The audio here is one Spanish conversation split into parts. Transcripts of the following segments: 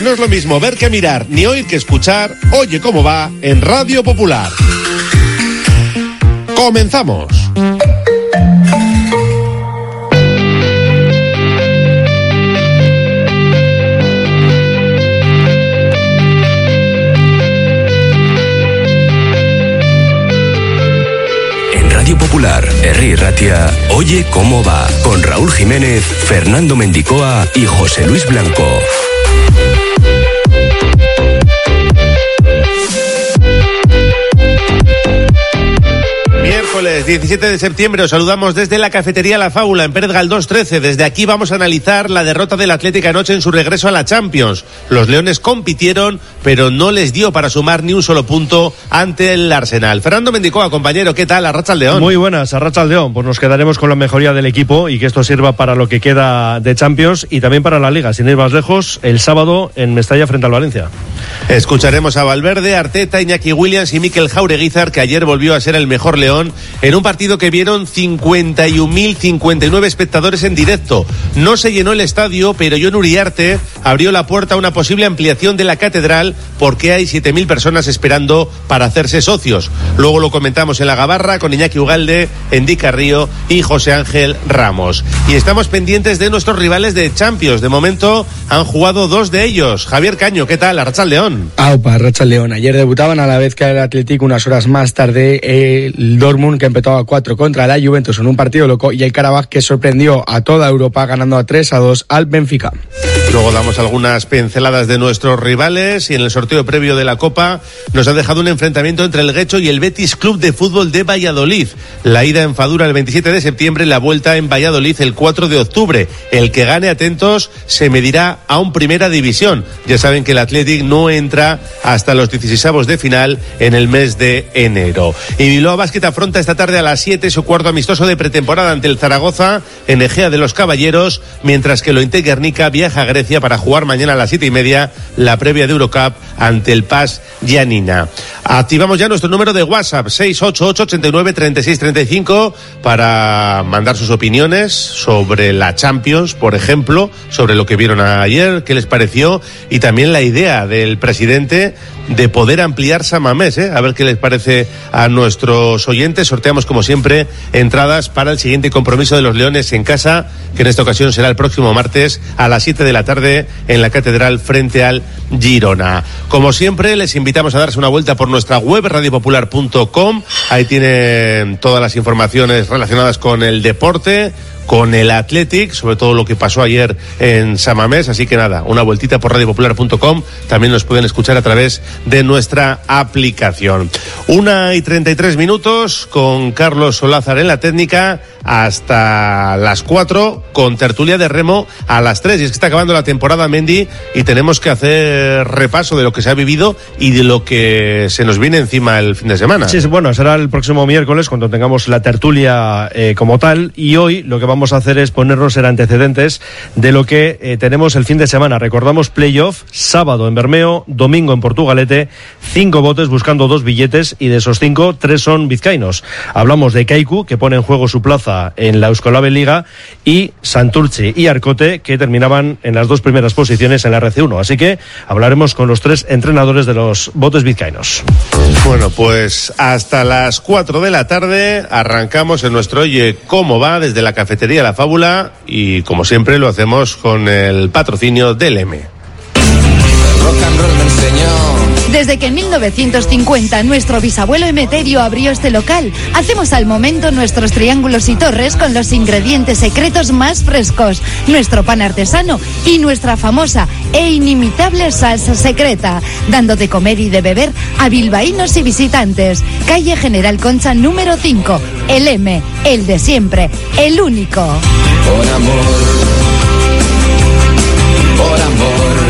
porque no es lo mismo ver que mirar, ni oír que escuchar. Oye cómo va en Radio Popular. ¡Comenzamos! Radio Popular, Herri Ratia, Oye cómo va, con Raúl Jiménez, Fernando Mendicoa y José Luis Blanco. Miércoles 17 de septiembre os saludamos desde la cafetería La Fábula en Pérez Galdós 13. Desde aquí vamos a analizar la derrota del Atlético anoche en su regreso a la Champions. Los leones compitieron, pero no les dio para sumar ni un solo punto ante el Arsenal. Fernando Mendicoa, compañero, ¿qué tal? Arratsaldeón. Muy buenas, Arratsaldeón. Pues nos quedaremos con la mejoría del equipo y que esto sirva para lo que queda de Champions y también para la Liga, sin ir más lejos, el sábado en Mestalla frente al Valencia. Escucharemos a Valverde, Arteta, Iñaki Williams y Mikel Jaureguizar, que ayer volvió a ser el mejor león en un partido que vieron 51.059 espectadores en directo. No se llenó el estadio, pero Jon Uriarte abrió la puerta a una posible ampliación de la catedral porque hay 7.000 personas esperando para hacerse socios. Luego lo comentamos en la Gabarra con Iñaki Ugalde, Endy Carrillo y José Ángel Ramos. Y estamos pendientes de nuestros rivales de Champions. De momento han jugado dos de ellos. Javier Caño, ¿qué tal? Arratsaldeón. Aupa, Arratsaldeón. Ayer debutaban a la vez que el Atlético unas horas más tarde el Dortmund, que empezó a 4 contra la Juventus en un partido loco, y el Karabaj, que sorprendió a toda Europa ganando a 3-2 al Benfica. Luego damos algunas pinceladas de nuestros rivales y en el sorteo previo de la Copa nos ha dejado un enfrentamiento entre el Guecho y el Betis Club de Fútbol de Valladolid. La ida en Fadura el 27 de septiembre, la vuelta en Valladolid el 4 de octubre. El que gane, atentos, se medirá a un Primera División. Ya saben que el Athletic no entra hasta los 16avos de final en el mes de enero. Y Bilbao Basket afronta esta tarde a las 7 su cuarto amistoso de pretemporada ante el Zaragoza en Egea de los Caballeros, mientras que el Ointe Guernica viaja a Grecia para jugar mañana a las 7:30 la previa de Eurocup ante el PAS Giannina. Activamos ya nuestro número de WhatsApp 688-89-3635 para mandar sus opiniones sobre la Champions, por ejemplo, sobre lo que vieron ayer, qué les pareció, y también la idea del presidente de poder ampliar San Mamés, a ver qué les parece a nuestros oyentes. Sorteamos, como siempre, entradas para el siguiente compromiso de los Leones en casa, que en esta ocasión será el próximo martes a las 7 de la tarde en la Catedral frente al Girona. Como siempre, les invitamos a darse una vuelta por nuestra web radiopopular.com. Ahí tienen todas las informaciones relacionadas con el deporte, con el Athletic, sobre todo lo que pasó ayer en San Mamés. Así que nada, una vueltita por radiopopular.com. También nos pueden escuchar a través de nuestra aplicación. 1:33 con Carlos Solázar en la técnica hasta las 4 con tertulia de remo a las 3. Y es que está acabando la temporada, Mendy, y tenemos que hacer repaso de lo que se ha vivido y de lo que se nos viene encima el fin de semana. Sí, bueno, será el próximo miércoles cuando tengamos la tertulia como tal, y hoy lo que vamos a hacer es ponernos en antecedentes de lo que tenemos el fin de semana. Recordamos playoff, sábado en Bermeo, domingo en Portugalete, 5 botes buscando 2 billetes y de esos 5, 3 son vizcaínos. Hablamos de Kaiku, que pone en juego su plaza en la Euskolabel Liga, y Santurtzi y Arcote, que terminaban en las 2 primeras posiciones en la RC1. Así que hablaremos con los 3 entrenadores de los botes vizcaínos. Bueno, pues hasta las 4 de la tarde arrancamos en nuestro Oye cómo va desde la cafetería La Fábula, y como siempre lo hacemos con el patrocinio del M. Rock and roll me enseñó. Desde que en 1950 nuestro bisabuelo Emeterio abrió este local, hacemos al momento nuestros triángulos y torres con los ingredientes secretos más frescos, nuestro pan artesano y nuestra famosa e inimitable salsa secreta, dando de comer y de beber a bilbaínos y visitantes. Calle General Concha número 5, el M, el de siempre, el único. Por amor, por amor.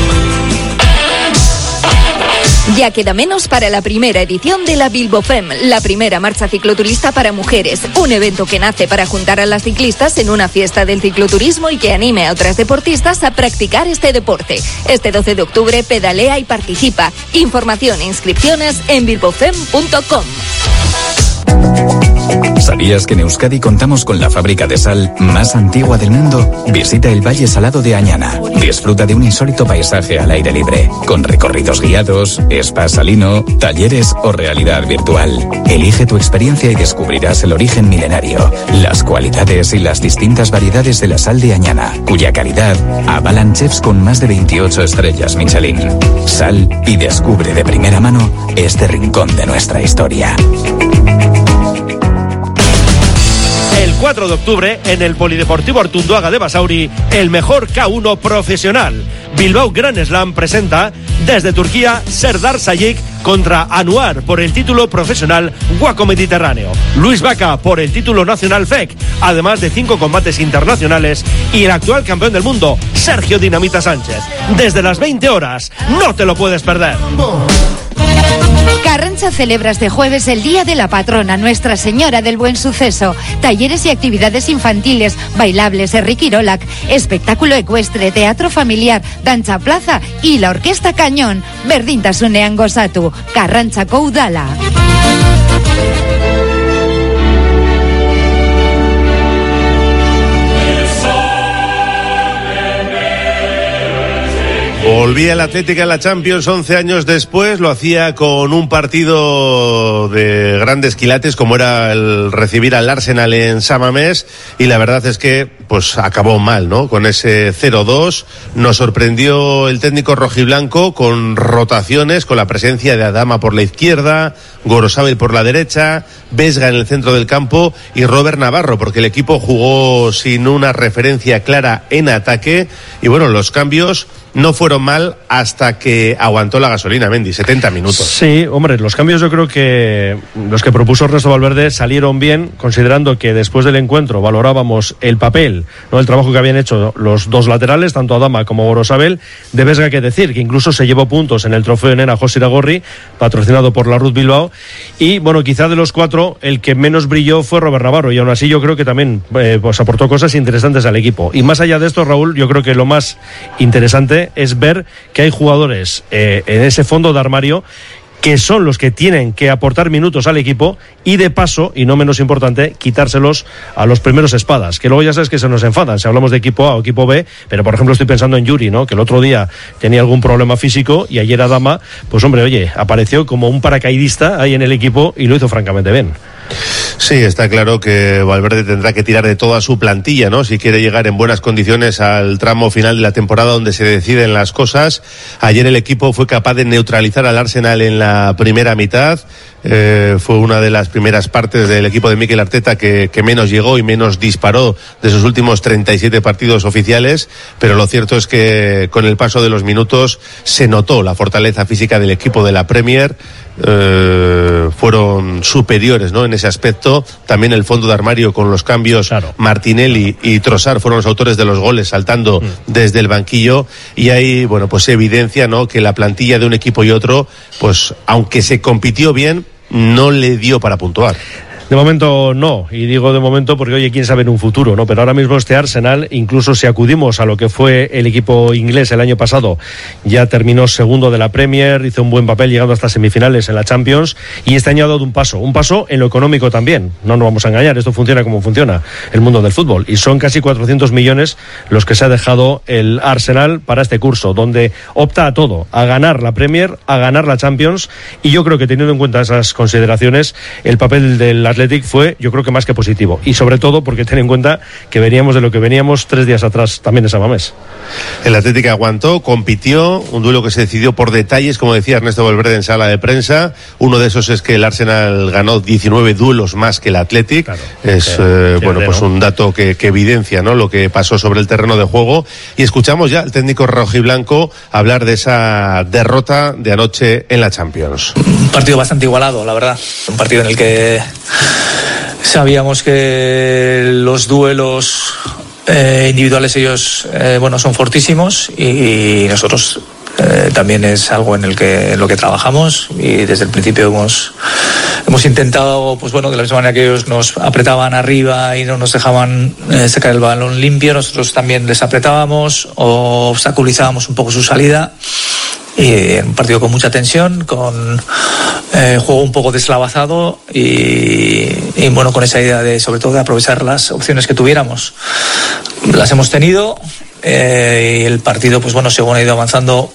Ya queda menos para la primera edición de la BilboFem, la primera marcha cicloturista para mujeres. Un evento que nace para juntar a las ciclistas en una fiesta del cicloturismo y que anime a otras deportistas a practicar este deporte. Este 12 de octubre pedalea y participa. Información e inscripciones en bilbofem.com. ¿Sabías que en Euskadi contamos con la fábrica de sal más antigua del mundo? Visita el Valle Salado de Añana. Disfruta de un insólito paisaje al aire libre, con recorridos guiados, spa salino, talleres o realidad virtual. Elige tu experiencia y descubrirás el origen milenario, las cualidades y las distintas variedades de la sal de Añana, cuya calidad avalan chefs con más de 28 estrellas Michelin. Sal y descubre de primera mano este rincón de nuestra historia. El 4 de octubre, en el Polideportivo Artunduaga de Basauri, el mejor K1 profesional. Bilbao Grand Slam presenta desde Turquía Serdar Sayık contra Anuar por el título profesional Waco Mediterráneo. Luis Vaca por el título nacional FEC, además de 5 combates internacionales, y el actual campeón del mundo, Sergio Dinamita Sánchez. Desde las 20 horas, no te lo puedes perder. Carranza celebra este jueves el Día de la Patrona, Nuestra Señora del Buen Suceso. Talleres y actividades infantiles, bailables, Erriquirolak, espectáculo ecuestre, teatro familiar, danza plaza y la Orquesta Cañón. Berdintasunean gozatu, Carrantzako udala. Volvía el Atlético a la Champions 11 años después, lo hacía con un partido de grandes quilates como era el recibir al Arsenal en San Mamés, y la verdad es que pues acabó mal, ¿no? Con ese 0-2 nos sorprendió el técnico rojiblanco con rotaciones, con la presencia de Adama por la izquierda, Gorosabel por la derecha, Vesga en el centro del campo y Robert Navarro, porque el equipo jugó sin una referencia clara en ataque, y bueno, los cambios no fueron mal hasta que aguantó la gasolina, Mendy, 70 minutos. Sí, hombre, los cambios yo creo que los que propuso Ernesto Valverde salieron bien, considerando que después del encuentro valorábamos el papel, no el trabajo que habían hecho los dos laterales, tanto Adama como Gorosabel. De Vesga, que decir, que incluso se llevó puntos en el trofeo de Nena José Iragorri, patrocinado por la Ruth Bilbao, y bueno, quizá de los cuatro el que menos brilló fue Robert Navarro, y aún así yo creo que también pues aportó cosas interesantes al equipo. Y más allá de esto, Raúl, yo creo que lo más interesante es ver que hay jugadores en ese fondo de armario que son los que tienen que aportar minutos al equipo, y de paso, y no menos importante, quitárselos a los primeros espadas, que luego ya sabes que se nos enfadan si hablamos de equipo A o equipo B, pero por ejemplo estoy pensando en Yuri, ¿no? Que el otro día tenía algún problema físico y ayer Adama, pues hombre, oye, apareció como un paracaidista ahí en el equipo y lo hizo francamente bien. Sí, está claro que Valverde tendrá que tirar de toda su plantilla, ¿no? Si quiere llegar en buenas condiciones al tramo final de la temporada donde se deciden las cosas. Ayer el equipo fue capaz de neutralizar al Arsenal en la primera mitad. Fue una de las primeras partes del equipo de Mikel Arteta que menos llegó y menos disparó de sus últimos 37 partidos oficiales, pero lo cierto es que con el paso de los minutos se notó la fortaleza física del equipo de la Premier. Fueron superiores, ¿no? En ese aspecto. También el fondo de armario con los cambios, claro. Martinelli y Trossard fueron los autores de los goles saltando desde el banquillo, y ahí, bueno, pues se evidencia, ¿no? Que la plantilla de un equipo y otro, pues aunque se compitió bien, no le dio para puntuar. De momento no, y digo de momento porque oye, quién sabe en un futuro, ¿no? Pero ahora mismo este Arsenal, incluso si acudimos a lo que fue el equipo inglés el año pasado, ya terminó segundo de la Premier, hizo un buen papel llegando hasta semifinales en la Champions, y este año ha dado un paso en lo económico también. No nos vamos a engañar, esto funciona como funciona el mundo del fútbol, y son casi 400 millones los que se ha dejado el Arsenal para este curso, donde opta a todo, a ganar la Premier, a ganar la Champions, y yo creo que teniendo en cuenta esas consideraciones, el papel del Athletic fue, yo creo que más que positivo, y sobre todo porque ten en cuenta que veníamos de lo que veníamos 3 días atrás también de San Mamés. El Athletic aguantó, compitió, un duelo que se decidió por detalles, como decía Ernesto Valverde en sala de prensa. Uno de esos es que el Arsenal ganó 19 duelos más que el Athletic. Claro, es bueno, pues un dato que evidencia, ¿no?, lo que pasó sobre el terreno de juego. Y escuchamos ya al técnico rojiblanco hablar de esa derrota de anoche en la Champions. Un partido bastante igualado, la verdad. Un partido en el que sabíamos que los duelos individuales ellos son fortísimos, y nosotros también es algo en lo que trabajamos, y desde el principio hemos intentado, pues bueno, de la misma manera que ellos nos apretaban arriba y no nos dejaban sacar el balón limpio, nosotros también les apretábamos o obstaculizábamos un poco su salida. Y un partido con mucha tensión, con juego un poco deslavazado y bueno, con esa idea de sobre todo de aprovechar las opciones que tuviéramos. Las hemos tenido y el partido, pues bueno, según ha ido avanzando,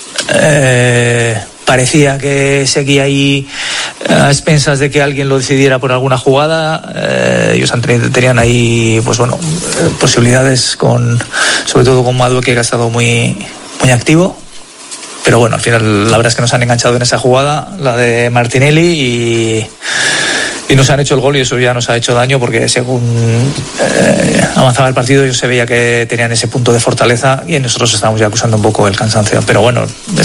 parecía que seguía ahí a expensas de que alguien lo decidiera por alguna jugada. Ellos tenían ahí, pues bueno, posibilidades sobre todo con Madueque, que ha estado muy, muy activo. Pero bueno, al final la verdad es que nos han enganchado en esa jugada, la de Martinelli, y nos han hecho el gol, y eso ya nos ha hecho daño, porque según avanzaba el partido yo se veía que tenían ese punto de fortaleza y nosotros estábamos ya acusando un poco el cansancio. Pero bueno,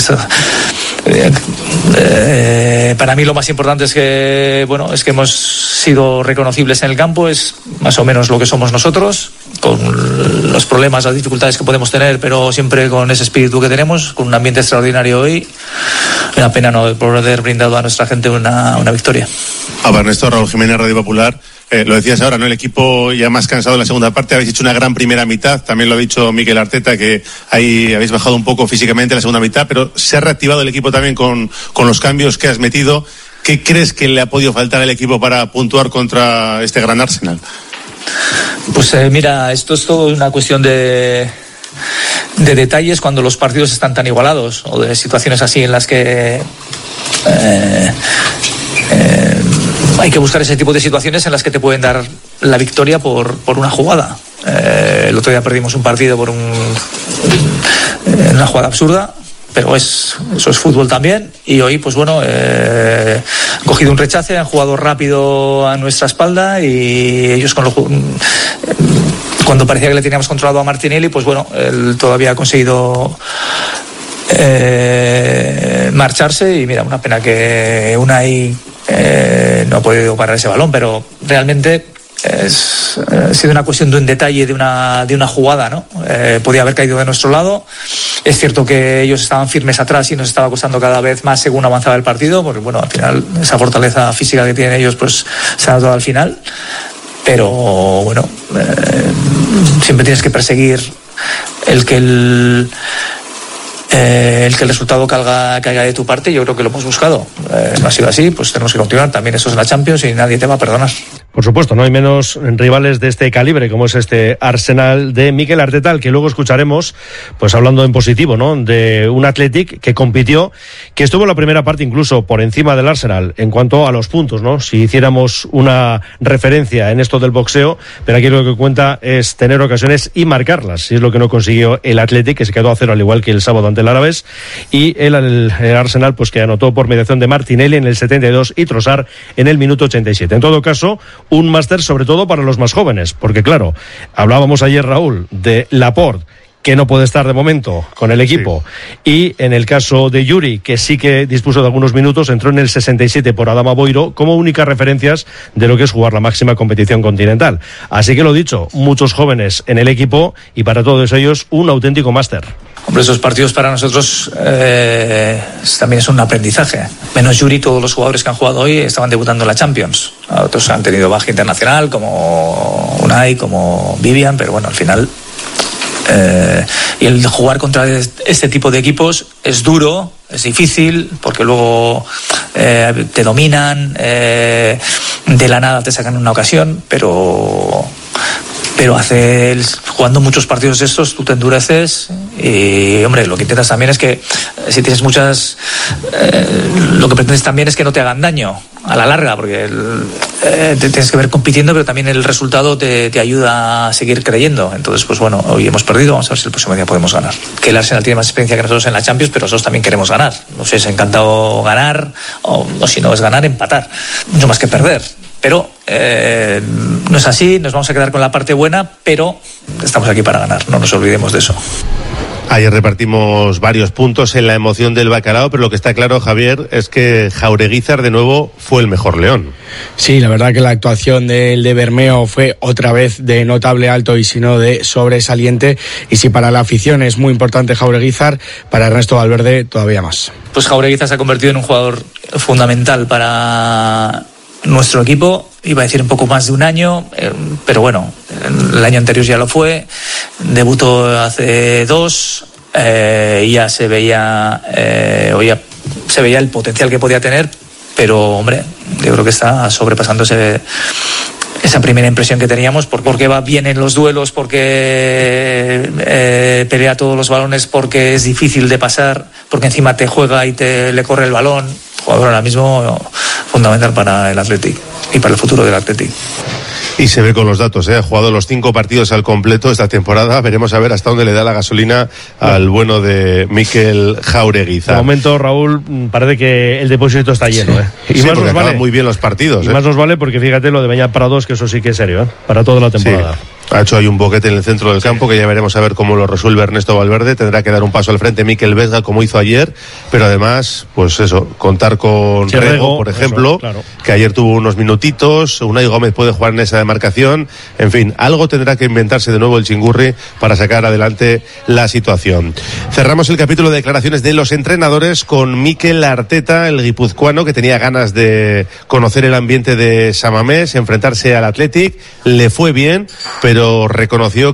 para mí lo más importante es que hemos sido reconocibles en el campo, es más o menos lo que somos nosotros, con los problemas, las dificultades que podemos tener, pero siempre con ese espíritu que tenemos, con un ambiente extraordinario hoy. Una pena no poder brindado a nuestra gente una victoria. A ver, Ernesto, Raúl Jiménez, Radio Popular. Lo decías ahora, ¿no? El equipo ya más cansado en la segunda parte. Habéis hecho una gran primera mitad. También lo ha dicho Mikel Arteta, que ahí habéis bajado un poco físicamente en la segunda mitad, pero se ha reactivado el equipo también con los cambios que has metido. ¿Qué crees que le ha podido faltar al equipo para puntuar contra este gran Arsenal? Pues mira, esto es todo una cuestión de detalles cuando los partidos están tan igualados, o de situaciones así en las que hay que buscar ese tipo de situaciones en las que te pueden dar la victoria por una jugada. El otro día perdimos un partido por una jugada absurda, pero eso es fútbol también. Y hoy, pues bueno, han cogido un rechace, han jugado rápido a nuestra espalda, y ellos cuando parecía que le teníamos controlado a Martinelli, pues bueno, él todavía ha conseguido marcharse. Y mira, una pena que Unai no ha podido parar ese balón, pero realmente ha sido una cuestión de un detalle de una jugada, ¿no? Podía haber caído de nuestro lado. Es cierto que ellos estaban firmes atrás y nos estaba costando cada vez más según avanzaba el partido, porque bueno, al final esa fortaleza física que tienen ellos pues se ha dado al final. Pero bueno, siempre tienes que perseguir el que el resultado caiga de tu parte. Yo creo que lo hemos buscado. No ha sido así, pues tenemos que continuar. También eso es la Champions y nadie te va a perdonar. Por supuesto, no hay menos rivales de este calibre como es este Arsenal de Mikel Arteta, al que luego escucharemos, pues hablando en positivo, ¿no? De un Athletic que compitió, que estuvo en la primera parte incluso por encima del Arsenal en cuanto a los puntos, ¿no? Si hiciéramos una referencia en esto del boxeo, pero aquí lo que cuenta es tener ocasiones y marcarlas, y es lo que no consiguió el Athletic, que se quedó a cero al igual que el sábado ante el Alavés, y el Arsenal pues que anotó por mediación de Martinelli en el 72 y Trossard en el minuto 87. En todo caso, un máster sobre todo para los más jóvenes, porque claro, hablábamos ayer, Raúl, de Laporte, que no puede estar de momento con el equipo, sí. Y en el caso de Yuri, que sí que dispuso de algunos minutos, entró en el 67 por Adama Boiro como únicas referencias de lo que es jugar la máxima competición continental. Así que lo dicho, muchos jóvenes en el equipo y para todos ellos un auténtico máster. Hombre, esos partidos para nosotros también es un aprendizaje. Menos Yuri, todos los jugadores que han jugado hoy estaban debutando en la Champions. Otros han tenido baja internacional, como Unai, como Vivian, pero bueno, al final... y el jugar contra este tipo de equipos es duro, es difícil, porque luego te dominan, de la nada te sacan una ocasión, pero jugando muchos partidos de estos tú te endureces y hombre, lo que intentas también es que si tienes muchas lo que pretendes también es que no te hagan daño a la larga, porque te tienes que ver compitiendo, pero también el resultado te ayuda a seguir creyendo. Entonces pues bueno, hoy hemos perdido, vamos a ver si el próximo día podemos ganar. Que el Arsenal tiene más experiencia que nosotros en la Champions, pero nosotros también queremos ganar. Nos es encantado ganar, o si no es ganar, empatar, mucho más que perder. Pero no es así, nos vamos a quedar con la parte buena, pero estamos aquí para ganar, no nos olvidemos de eso. Ayer repartimos varios puntos en la emoción del bacalao, pero lo que está claro, Javier, es que Jaureguizar de nuevo fue el mejor León. Sí, la verdad que la actuación del de Bermeo fue otra vez de notable alto y si no de sobresaliente. Y si para la afición es muy importante Jaureguizar, para Ernesto Valverde todavía más. Pues Jaureguizar se ha convertido en un jugador fundamental para nuestro equipo. Iba a decir un poco más de un año, pero bueno, el año anterior ya lo fue, debutó hace 2, ya se veía el potencial que podía tener, pero hombre, yo creo que está sobrepasándose esa primera impresión que teníamos, porque va bien en los duelos, porque pelea todos los balones, porque es difícil de pasar, porque encima te juega y le corre el balón. Jugador ahora mismo fundamental para el Athletic y para el futuro del Athletic. Y se ve con los datos, ha jugado los 5 partidos al completo esta temporada. Veremos a ver hasta dónde le da la gasolina al bueno de Mikel Jauregui. De momento, Raúl, parece que el depósito está lleno. Y más nos vale muy bien los partidos. Y más nos vale porque fíjate lo de Beñat Prados, que eso sí que es serio, para toda la temporada. Sí. Ha hecho ahí un boquete en el centro del campo que ya veremos a ver cómo lo resuelve Ernesto Valverde. Tendrá que dar un paso al frente Mikel Vesga como hizo ayer, pero además, pues eso, contar con Rego, por ejemplo, eso, claro, que ayer tuvo unos minutitos. Unai Gómez puede jugar en esa demarcación. En fin, algo tendrá que inventarse de nuevo el Chingurri para sacar adelante la situación. Cerramos el capítulo de declaraciones de los entrenadores con Mikel Arteta, el guipuzcoano, que tenía ganas de conocer el ambiente de San Mamés, enfrentarse al Athletic. Le fue bien, pero reconoció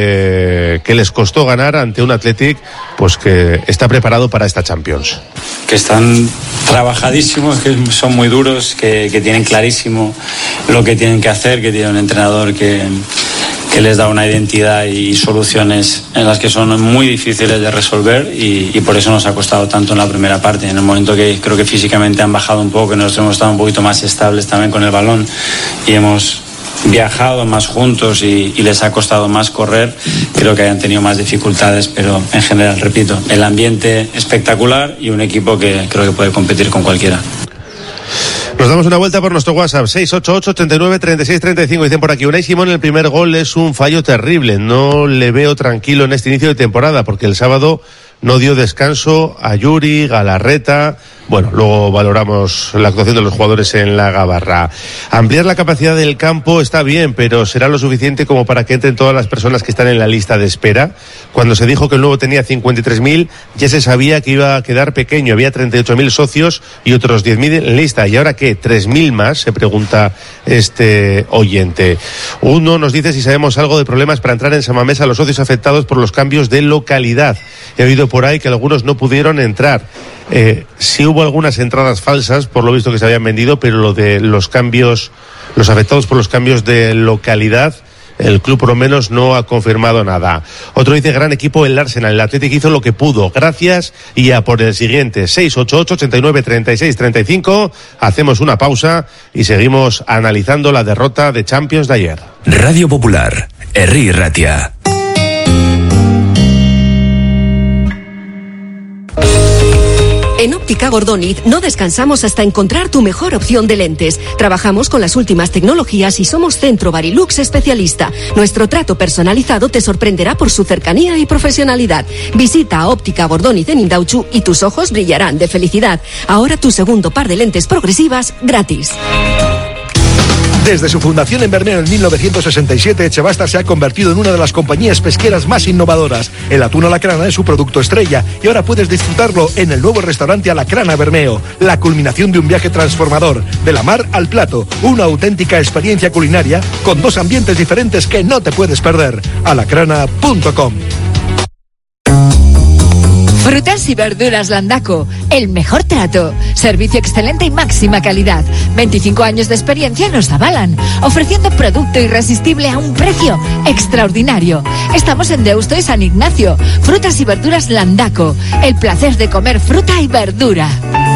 que les costó ganar ante un Athletic pues que está preparado para esta Champions. Que están trabajadísimos, que son muy duros, que tienen clarísimo lo que tienen que hacer, que tienen un entrenador que les da una identidad y soluciones en las que son muy difíciles de resolver y por eso nos ha costado tanto en la primera parte. En el momento que creo que físicamente han bajado un poco, que nosotros hemos estado un poquito más estables también con el balón y hemos viajado más juntos y les ha costado más correr, creo que hayan tenido más dificultades, pero en general, repito, el ambiente espectacular y un equipo que creo que puede competir con cualquiera. Nos damos una vuelta por nuestro WhatsApp, 688-89-36-35. Dicen por aquí, Unai Simón, el primer gol es un fallo terrible. No le veo tranquilo en este inicio de temporada, porque el sábado no dio descanso a Yuri, Galarreta. Bueno, luego valoramos la actuación de los jugadores en la Gabarra. Ampliar la capacidad del campo está bien, pero ¿será lo suficiente como para que entren todas las personas que están en la lista de espera? Cuando se dijo que el nuevo tenía 53.000, ya se sabía que iba a quedar pequeño. Había 38.000 socios y otros 10.000 en lista. ¿Y ahora qué? ¿3.000 más? Se pregunta este oyente. Uno nos dice si sabemos algo de problemas para entrar en San Mamés a los socios afectados por los cambios de localidad. He oído por ahí que algunos no pudieron entrar. Sí hubo algunas entradas falsas, por lo visto que se habían vendido, pero lo de los cambios, los afectados por los cambios de localidad, el club por lo menos no ha confirmado nada. Otro dice, gran equipo el Arsenal, el Athletic hizo lo que pudo, gracias, y a por el siguiente, 688-89-36-35, hacemos una pausa y seguimos analizando la derrota de Champions de ayer. Radio Popular, Herri Ratia. En Óptica Gordoniz no descansamos hasta encontrar tu mejor opción de lentes. Trabajamos con las últimas tecnologías y somos Centro Barilux especialista. Nuestro trato personalizado te sorprenderá por su cercanía y profesionalidad. Visita a Óptica Gordoniz en Indauchu y tus ojos brillarán de felicidad. Ahora tu segundo par de lentes progresivas gratis. Desde su fundación en Bermeo en 1967, Echebasta se ha convertido en una de las compañías pesqueras más innovadoras. El atún a la crana es su producto estrella y ahora puedes disfrutarlo en el nuevo restaurante A la Crana Bermeo. La culminación de un viaje transformador, de la mar al plato, una auténtica experiencia culinaria con 2 ambientes diferentes que no te puedes perder. alacrana.com. Frutas y verduras Landaco, el mejor trato, servicio excelente y máxima calidad. 25 años de experiencia nos avalan, ofreciendo producto irresistible a un precio extraordinario. Estamos en Deusto y San Ignacio. Frutas y verduras Landaco, el placer de comer fruta y verdura.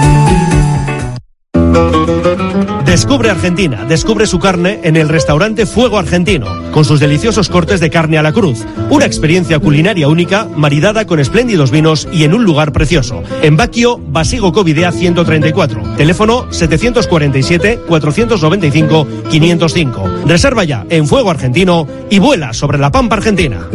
Descubre Argentina, descubre su carne en el restaurante Fuego Argentino, con sus deliciosos cortes de carne a la cruz. Una experiencia culinaria única, maridada con espléndidos vinos y en un lugar precioso. En Baquio, Basigo Covidea 134. Teléfono 747-495-505. Reserva ya en Fuego Argentino y vuela sobre la pampa argentina.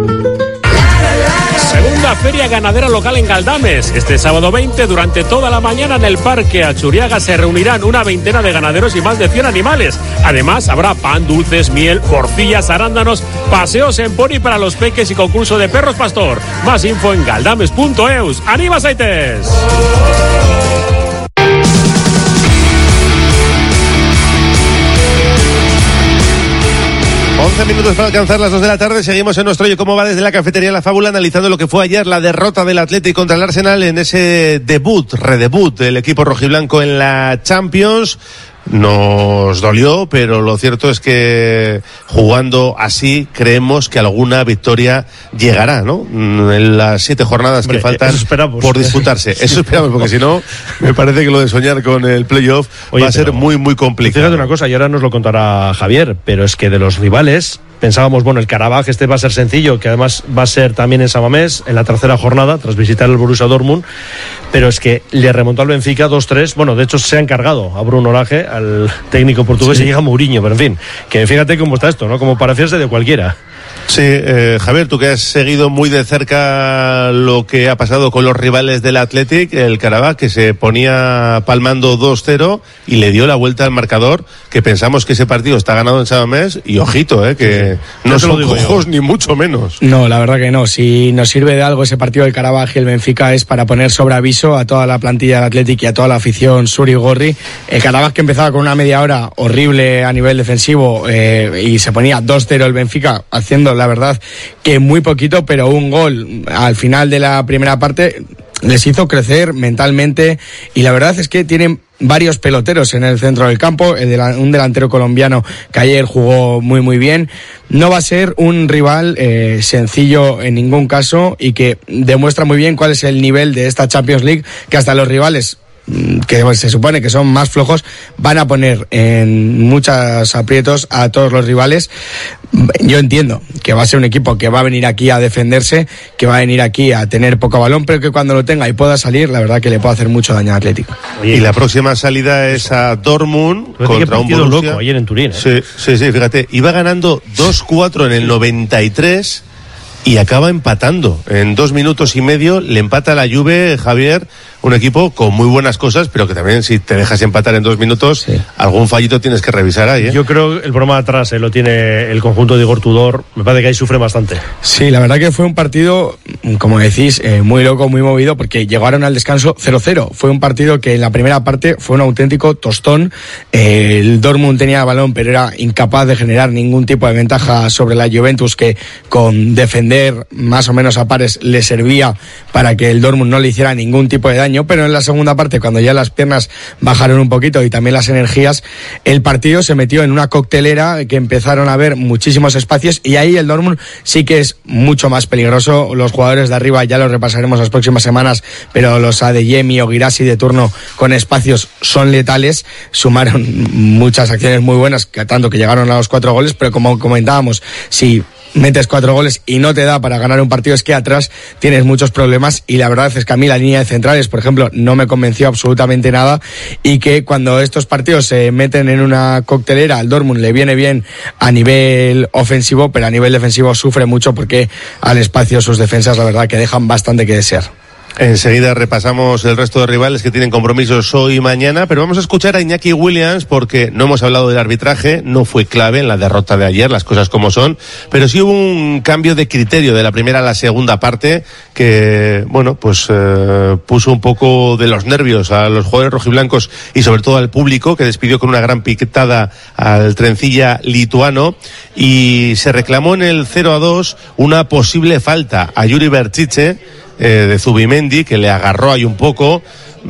Segunda feria ganadera local en Galdames. Este sábado 20, durante toda la mañana en el Parque Achuriaga se reunirán una veintena de ganaderos y más de 100 animales. Además, habrá pan, dulces, miel, morcillas, arándanos, paseos en pony para los peques y concurso de perros pastor. Más info en galdames.eus. ¡Anima Saites! 11 minutos para alcanzar las 2 de la tarde. Seguimos en nuestro Oye Cómo Va desde la cafetería La Fábula, analizando lo que fue ayer la derrota del Athletic contra el Arsenal en ese redebut del equipo rojiblanco en la Champions. Nos dolió, pero lo cierto es que jugando así creemos que alguna victoria llegará, ¿no? En las 7 jornadas que faltan por disputarse. Eso esperamos, porque si no, me parece que lo de soñar con el playoff va a ser muy, muy complicado. Fíjate una cosa, y ahora nos lo contará Javier, pero es que de los rivales pensábamos, bueno, el Karabaj va a ser sencillo, que además va a ser también en San Mamés, en la tercera jornada, tras visitar el Borussia Dortmund, pero es que le remontó al Benfica 2-3, bueno, de hecho se ha encargado a Bruno Lage, al técnico portugués, y llega Mourinho, pero en fin, que fíjate cómo está esto, ¿no? Como para fiarse de cualquiera. Sí, Javier, tú que has seguido muy de cerca lo que ha pasado con los rivales del Athletic, el Karabaj, que se ponía palmando 2-0 y le dio la vuelta al marcador, que pensamos que ese partido está ganado en San Mamés, y ojito, que no son cojos ni mucho menos. No, la verdad que no. Si nos sirve de algo ese partido del Karabaj y el Benfica es para poner sobre aviso a toda la plantilla del Athletic y a toda la afición surigorri. El Karabaj, que empezaba con una media hora horrible a nivel defensivo, y se ponía 2-0 el Benfica, haciendo la verdad que muy poquito, pero un gol al final de la primera parte les hizo crecer mentalmente, y la verdad es que tienen varios peloteros en el centro del campo, un delantero colombiano que ayer jugó muy muy bien. No va a ser un rival sencillo en ningún caso, y que demuestra muy bien cuál es el nivel de esta Champions League, que hasta los rivales que se supone que son más flojos van a poner en muchos aprietos a todos los rivales. Yo entiendo que va a ser un equipo que va a venir aquí a defenderse, que va a venir aquí a tener poco balón, pero que cuando lo tenga y pueda salir, la verdad que le puede hacer mucho daño al Atlético. Y la próxima salida es a Dortmund contra un Borussia. Loco ayer en Turín, Sí, fíjate, iba ganando 2-4 en el 93 y acaba empatando. En 2 minutos y medio le empata la Juve, Javier, un equipo con muy buenas cosas, pero que también si te dejas empatar en 2 minutos, algún fallito tienes que revisar ahí, Yo creo que el problema de atrás lo tiene el conjunto de Igor Tudor, me parece que ahí sufre bastante. Sí, la verdad que fue un partido, como decís, muy loco, muy movido, porque llegaron al descanso 0-0. Fue un partido que en la primera parte fue un auténtico tostón. El Dortmund tenía balón, pero era incapaz de generar ningún tipo de ventaja sobre la Juventus, que con defender más o menos a pares le servía para que el Dortmund no le hiciera ningún tipo de daño. Pero en la segunda parte, cuando ya las piernas bajaron un poquito y también las energías, el partido se metió en una coctelera que empezaron a haber muchísimos espacios, y ahí el Dortmund sí que es mucho más peligroso. Los jugadores de arriba ya los repasaremos las próximas semanas, pero los Adeyemi o Guirassy de turno con espacios son letales. Sumaron muchas acciones muy buenas, tanto que llegaron a los 4 goles, pero como comentábamos, si metes 4 goles y no te da para ganar un partido, es que atrás tienes muchos problemas, y la verdad es que a mí la línea de centrales, por ejemplo, no me convenció absolutamente nada, y que cuando estos partidos se meten en una coctelera, al Dortmund le viene bien a nivel ofensivo, pero a nivel defensivo sufre mucho, porque al espacio sus defensas la verdad que dejan bastante que desear. Enseguida repasamos el resto de rivales que tienen compromisos hoy y mañana, pero vamos a escuchar a Iñaki Williams, porque no hemos hablado del arbitraje, no fue clave en la derrota de ayer, las cosas como son, pero sí hubo un cambio de criterio de la primera a la segunda parte que, bueno, pues puso un poco de los nervios a los jugadores rojiblancos y sobre todo al público, que despidió con una gran piquetada al trencilla lituano, y se reclamó en el 0-2 una posible falta a Yuri Berchiche de Zubimendi, que le agarró ahí un poco.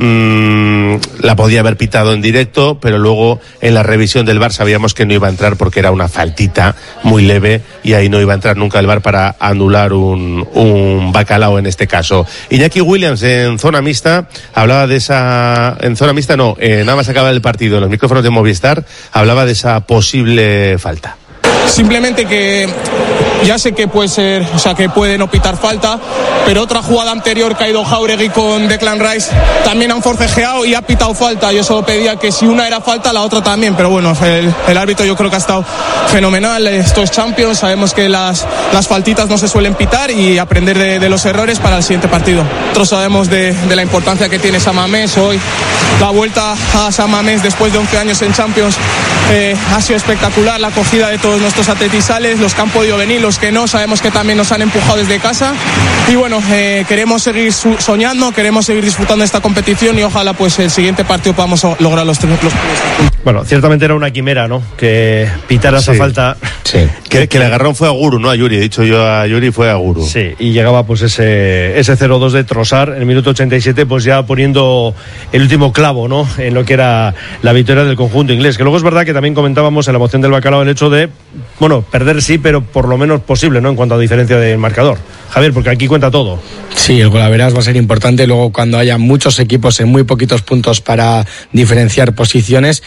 La podía haber pitado en directo, pero luego en la revisión del VAR sabíamos que no iba a entrar, porque era una faltita muy leve, y ahí no iba a entrar nunca el VAR para anular un bacalao en este caso. Iñaki Williams en zona mixta hablaba de esa, en zona mixta no, nada más acaba el partido, en los micrófonos de Movistar, hablaba de esa posible falta. Simplemente que ya sé que puede ser, o sea, que puede no pitar falta, pero otra jugada anterior que ha ido Jauregui con Declan Rice también han forcejeado y ha pitado falta. Yo solo pedía que si una era falta, la otra también, pero bueno, el árbitro yo creo que ha estado fenomenal. Esto es Champions, sabemos que las faltitas no se suelen pitar, y aprender de los errores para el siguiente partido. Nosotros sabemos de la importancia que tiene San Mamés hoy. La vuelta a San Mamés después de 11 años en Champions ha sido espectacular, la acogida de todos nuestros atletizales, los que han podido venir, los que no, sabemos que también nos han empujado desde casa, y bueno, queremos seguir soñando, queremos seguir disfrutando de esta competición, y ojalá pues el siguiente partido podamos lograr los 3 puntos. Bueno, ciertamente era una quimera, ¿no? Que pitara esa falta. Sí. Que el agarrón fue a Guru, no a Yuri. He dicho yo a Yuri, fue a Guru. Sí, y llegaba pues ese 0-2 de Trossard en el minuto 87, pues ya poniendo el último clavo, ¿no? En lo que era la victoria del conjunto inglés. Que luego es verdad que también comentábamos en la moción del bacalao el hecho de, bueno, perder sí, pero por lo menos posible, ¿no? En cuanto a diferencia del marcador. Javier, porque aquí cuenta todo. Sí, el golaveras va a ser importante. Luego, cuando haya muchos equipos en muy poquitos puntos para diferenciar posiciones,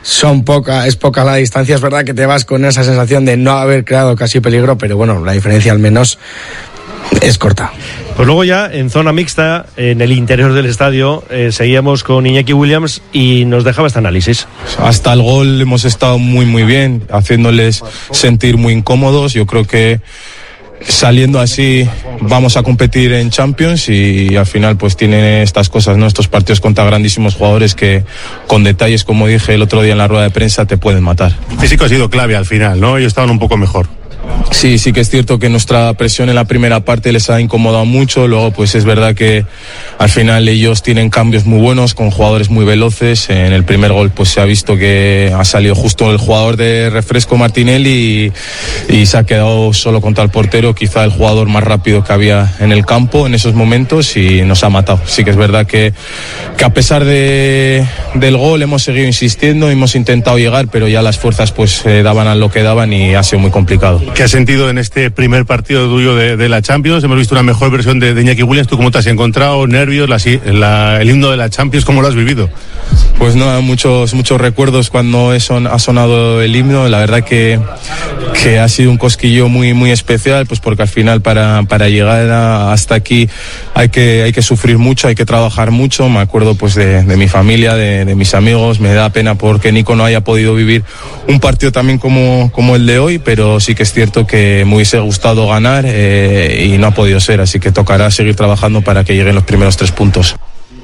es poca la distancia. Es verdad que te vas con esa sensación de no haber creado casi peligro, pero bueno, la diferencia al menos es corta. Pues luego ya en zona mixta, en el interior del estadio, seguíamos con Iñaki Williams y nos dejaba este análisis. Hasta el gol hemos estado muy muy bien, haciéndoles sentir muy incómodos. Yo creo que saliendo así vamos a competir en Champions y al final pues tienen estas cosas, ¿no? Estos partidos contra grandísimos jugadores que con detalles, como dije el otro día en la rueda de prensa, te pueden matar. El físico ha sido clave al final, ¿no? Ellos estaban un poco mejor. Sí que es cierto que nuestra presión en la primera parte les ha incomodado mucho. Luego pues es verdad que al final ellos tienen cambios muy buenos con jugadores muy veloces. En el primer gol pues se ha visto que ha salido justo el jugador de refresco, Martinelli, y se ha quedado solo contra el portero, quizá el jugador más rápido que había en el campo en esos momentos, y nos ha matado. Sí que es verdad que a pesar del gol hemos seguido insistiendo, hemos intentado llegar, pero ya las fuerzas pues daban a lo que daban y ha sido muy complicado. ¿Qué has sentido en este primer partido tuyo de la Champions? Hemos visto una mejor versión de Iñaki Williams. ¿Tú cómo te has encontrado? ¿Nervios? El himno de la Champions, ¿cómo lo has vivido? Pues nada, muchos recuerdos cuando ha sonado el himno. La verdad que ha sido un cosquillo muy muy especial, pues porque al final para llegar hasta aquí hay que sufrir mucho, hay que trabajar mucho. Me acuerdo pues de mi familia, de mis amigos. Me da pena porque Nico no haya podido vivir un partido también como el de hoy, pero sí que es cierto que me hubiese gustado ganar y no ha podido ser, así que tocará seguir trabajando para que lleguen los primeros 3 puntos.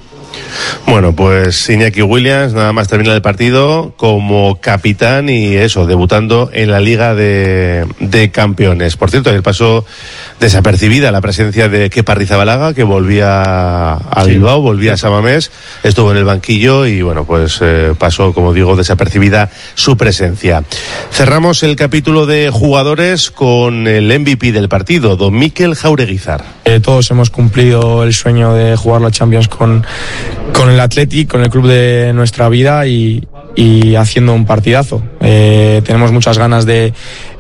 Bueno, pues Iñaki Williams, nada más termina el partido como capitán y eso, debutando en la Liga de Campeones. Por cierto, ayer pasó desapercibida la presencia de Kepa Arrizabalaga, que volvía a Bilbao, volvía a San Mamés, estuvo en el banquillo y bueno, pues pasó, como digo, desapercibida su presencia. Cerramos el capítulo de jugadores con el MVP del partido, don Mikel Jaureguizar. Todos hemos cumplido el sueño de jugar la Champions con el Athletic, con el club de nuestra vida y haciendo un partidazo. Tenemos muchas ganas de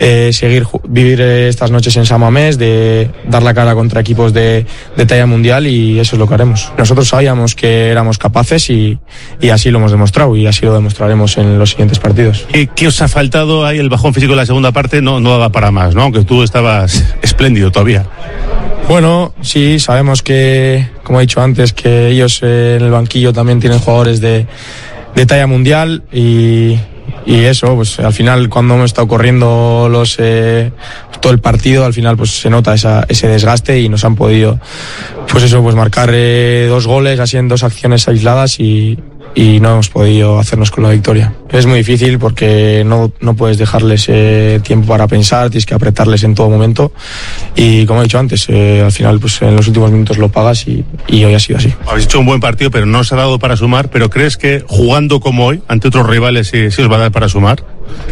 vivir estas noches en San Mamés, de dar la cara contra equipos de talla mundial, y eso es lo que haremos. Nosotros sabíamos que éramos capaces y así lo hemos demostrado y así lo demostraremos en los siguientes partidos. ¿Qué os ha faltado ahí? El bajón físico de la segunda parte no daba para más, ¿no? Aunque tú estabas espléndido todavía. Bueno, sí, sabemos que, como he dicho antes, que ellos en el banquillo también tienen jugadores de talla mundial y eso, pues al final cuando hemos estado corriendo todo el partido, al final pues se nota ese desgaste y nos han podido pues marcar 2 goles así en 2 acciones aisladas y no hemos podido hacernos con la victoria. Es muy difícil porque no puedes dejarles tiempo para pensar, tienes que apretarles en todo momento y, como he dicho antes, al final pues en los últimos minutos lo pagas y hoy ha sido así. Habéis hecho un buen partido, pero no os ha dado para sumar. ¿Pero crees que jugando como hoy, ante otros rivales, sí os va a dar para sumar?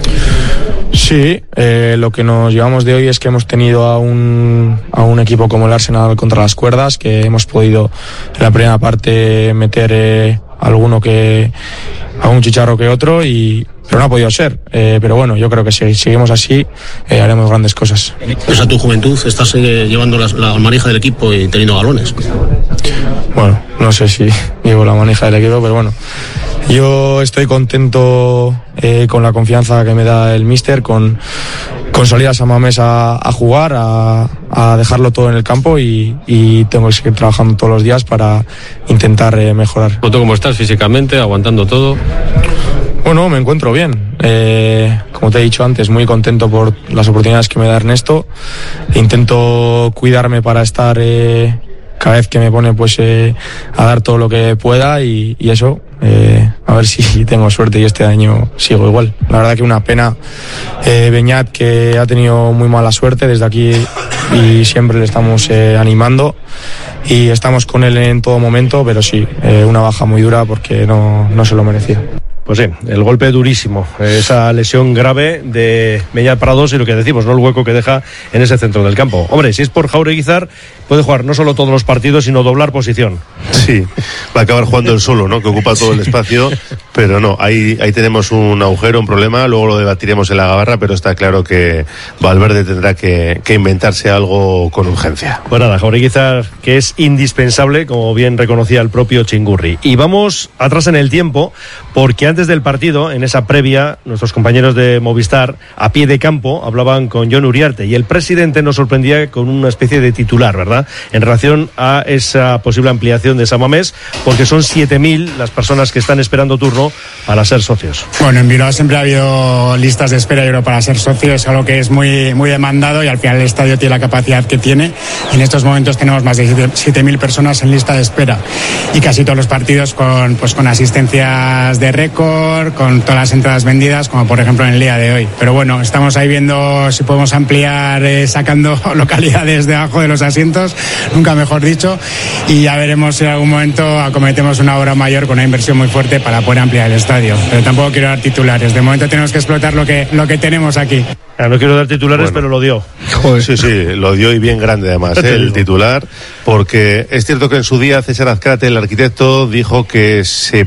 Sí, lo que nos llevamos de hoy es que hemos tenido a un equipo como el Arsenal contra las cuerdas, que hemos podido en la primera parte meter algún chicharro que otro, pero no ha podido ser. Pero bueno, yo creo que si seguimos así haremos grandes cosas. Pues a tu juventud estás llevando la manija del equipo y teniendo galones. Bueno, no sé si llevo la manija del equipo, pero bueno, yo estoy contento con la confianza que me da el míster, con salir a San Mamés a jugar, a dejarlo todo en el campo y tengo que seguir trabajando todos los días para intentar mejorar. ¿Cómo estás físicamente, aguantando todo? Bueno, me encuentro bien. Como te he dicho antes, muy contento por las oportunidades que me da Ernesto. Intento cuidarme para estar cada vez que me pone pues a dar todo lo que pueda y eso, a ver si tengo suerte y este año sigo igual. La verdad que una pena Beñat, que ha tenido muy mala suerte desde aquí y siempre le estamos animando y estamos con él en todo momento, pero sí, una baja muy dura porque no se lo merecía. Pues sí, el golpe durísimo, esa lesión grave de Beñat Prados y lo que decimos, ¿no? El hueco que deja en ese centro del campo. Hombre, si es por Jaureguizar, puede jugar no solo todos los partidos, sino doblar posición. Sí, va a acabar jugando él solo, ¿no? Que ocupa todo el espacio, pero no, ahí tenemos un agujero, un problema, luego lo debatiremos en la gabarra, pero está claro que Valverde tendrá que inventarse algo con urgencia. Pues nada, Jaureguizar, que es indispensable, como bien reconocía el propio Chingurri. Y vamos atrás en el tiempo, porque antes del partido, en esa previa, nuestros compañeros de Movistar, a pie de campo, hablaban con Jon Uriarte y el presidente nos sorprendía con una especie de titular, ¿verdad?, en relación a esa posible ampliación de San Mamés, porque son 7.000 las personas que están esperando turno para ser socios. Bueno, en Bilbao siempre ha habido listas de espera, yo creo, para ser socio, es algo que es muy, muy demandado y al final el estadio tiene la capacidad que tiene. En estos momentos tenemos más de 7.000 personas en lista de espera y casi todos los partidos con asistencias de récord, con todas las entradas vendidas, como por ejemplo en el día de hoy. Pero bueno, estamos ahí viendo si podemos ampliar sacando localidades debajo de los asientos, nunca mejor dicho, y ya veremos si en algún momento acometemos una obra mayor con una inversión muy fuerte para poder ampliar el estadio. Pero tampoco quiero dar titulares, de momento tenemos que explotar lo que tenemos aquí. No quiero dar titulares, pero lo dio. Joder. Sí, lo dio y bien grande además, el titular, porque es cierto que en su día César Azcárate, el arquitecto, dijo que se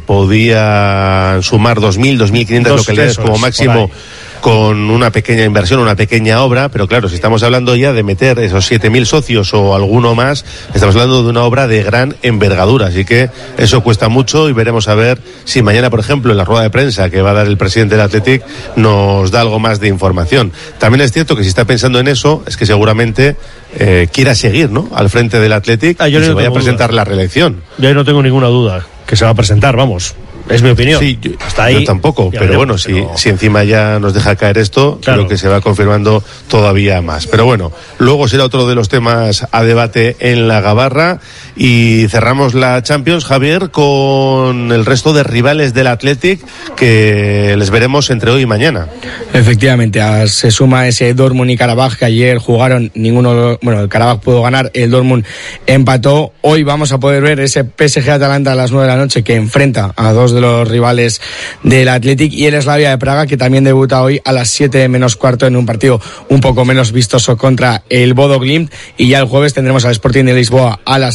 podía sumar 2.000, 2.500 localidades como máximo, con una pequeña inversión, una pequeña obra, pero claro, si estamos hablando ya de meter esos 7.000 socios o alguno más, estamos hablando de una obra de gran envergadura, así que eso cuesta mucho y veremos a ver si mañana, por ejemplo, en la rueda de prensa que va a dar el presidente del Athletic, nos da algo más de información. También es cierto que si está pensando en eso, es que seguramente quiera seguir, ¿no?, al frente del Athletic y se vaya a presentar la reelección. Yo no tengo ninguna duda que se va a presentar, vamos. Es mi opinión. Sí, hasta ahí. Yo tampoco, pero veremos, bueno, si encima ya nos deja caer esto, claro, creo que se va confirmando todavía más. Pero bueno, luego será otro de los temas a debate en la gabarra y cerramos la Champions, Javier, con el resto de rivales del Athletic que les veremos entre hoy y mañana. Efectivamente, se suma ese Dortmund y Karabaj que ayer jugaron, el Karabaj pudo ganar, el Dortmund empató. Hoy vamos a poder ver ese PSG Atalanta a las 9 de la noche que enfrenta a dos de los rivales del Athletic y el Slavia de Praga que también debuta hoy a las 7 menos cuarto en un partido un poco menos vistoso contra el Bodo Glimt, y ya el jueves tendremos al Sporting de Lisboa a las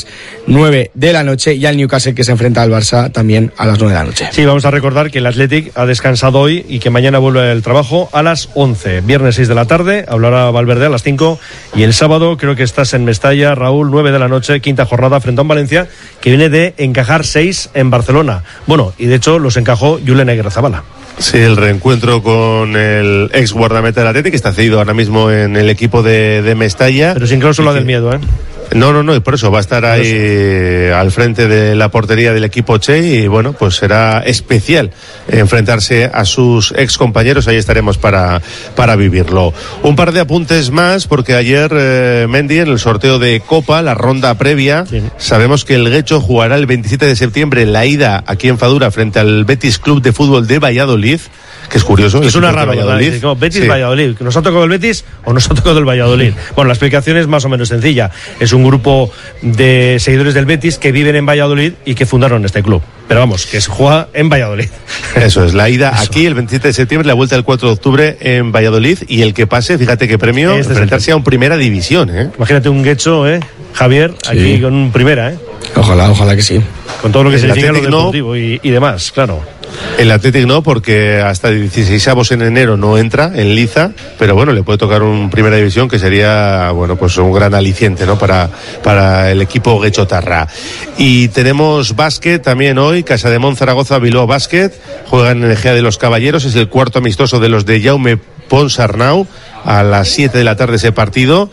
9 de la noche y al Newcastle que se enfrenta al Barça también a las 9 de la noche. Sí, vamos a recordar que el Athletic ha descansado hoy y que mañana vuelve al trabajo a las 11, viernes 6 de la tarde, hablará Valverde a las 5 y el sábado creo que estás en Mestalla, Raúl, 9 de la noche, quinta jornada frente a un Valencia que viene de encajar 6 en Barcelona. Bueno, y de hecho los encajó Julen Agirrezabala. Sí, el reencuentro con el ex guardameta del Athletic, que está cedido ahora mismo en el equipo de Mestalla. Pero sin cláusula del miedo, ¿eh? No, y por eso va a estar ahí al frente de la portería del equipo Che y bueno, pues será especial enfrentarse a sus ex compañeros, ahí estaremos para vivirlo. Un par de apuntes más, porque ayer Mendy, en el sorteo de Copa, la ronda previa, sabemos que el Guecho jugará el 27 de septiembre la ida aquí en Fadura frente al Betis Club de Fútbol de Valladolid, que es curioso. Es una rara, Valladolid. Como Betis, sí. Valladolid. ¿Nos ha tocado el Betis o nos ha tocado el Valladolid? Bueno, la explicación es más o menos sencilla. Es un grupo de seguidores del Betis que viven en Valladolid y que fundaron este club. Pero vamos, que se juega en Valladolid. Eso es, la ida aquí el 27 de septiembre, la vuelta el 4 de octubre en Valladolid, y el que pase, fíjate qué premio, enfrentarse a un Primera División, ¿eh? Imagínate un Guecho, Javier, sí, aquí con un Primera, Ojalá que sí. Con todo lo que significa lo deportivo y demás, claro. El Athletic no, porque hasta 16avos en enero no entra en liza, pero bueno, le puede tocar un Primera División que sería, bueno, pues un gran aliciente, ¿no?, para el equipo guechotarra. Y tenemos básquet también hoy, Casademont Zaragoza, Bilbao Básquet, juegan en Egea de los Caballeros, es el cuarto amistoso de los de Jaume Ponsarnau, a las 7 de la tarde ese partido,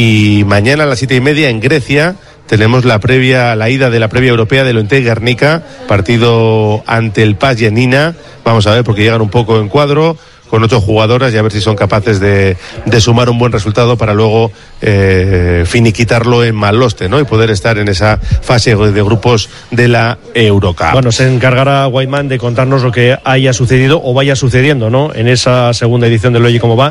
y mañana a las 7:30 en Grecia tenemos la ida de la previa europea de Lointe Guernica, partido ante el Paz Yanina. Vamos a ver, porque llegan un poco en cuadro con 8 jugadoras y a ver si son capaces de sumar un buen resultado para luego finiquitarlo en Maloste, ¿no?, y poder estar en esa fase de grupos de la Eurocup. Bueno, se encargará Guaymán de contarnos lo que haya sucedido o vaya sucediendo, ¿no?, en esa segunda edición del Oye Cómo Va,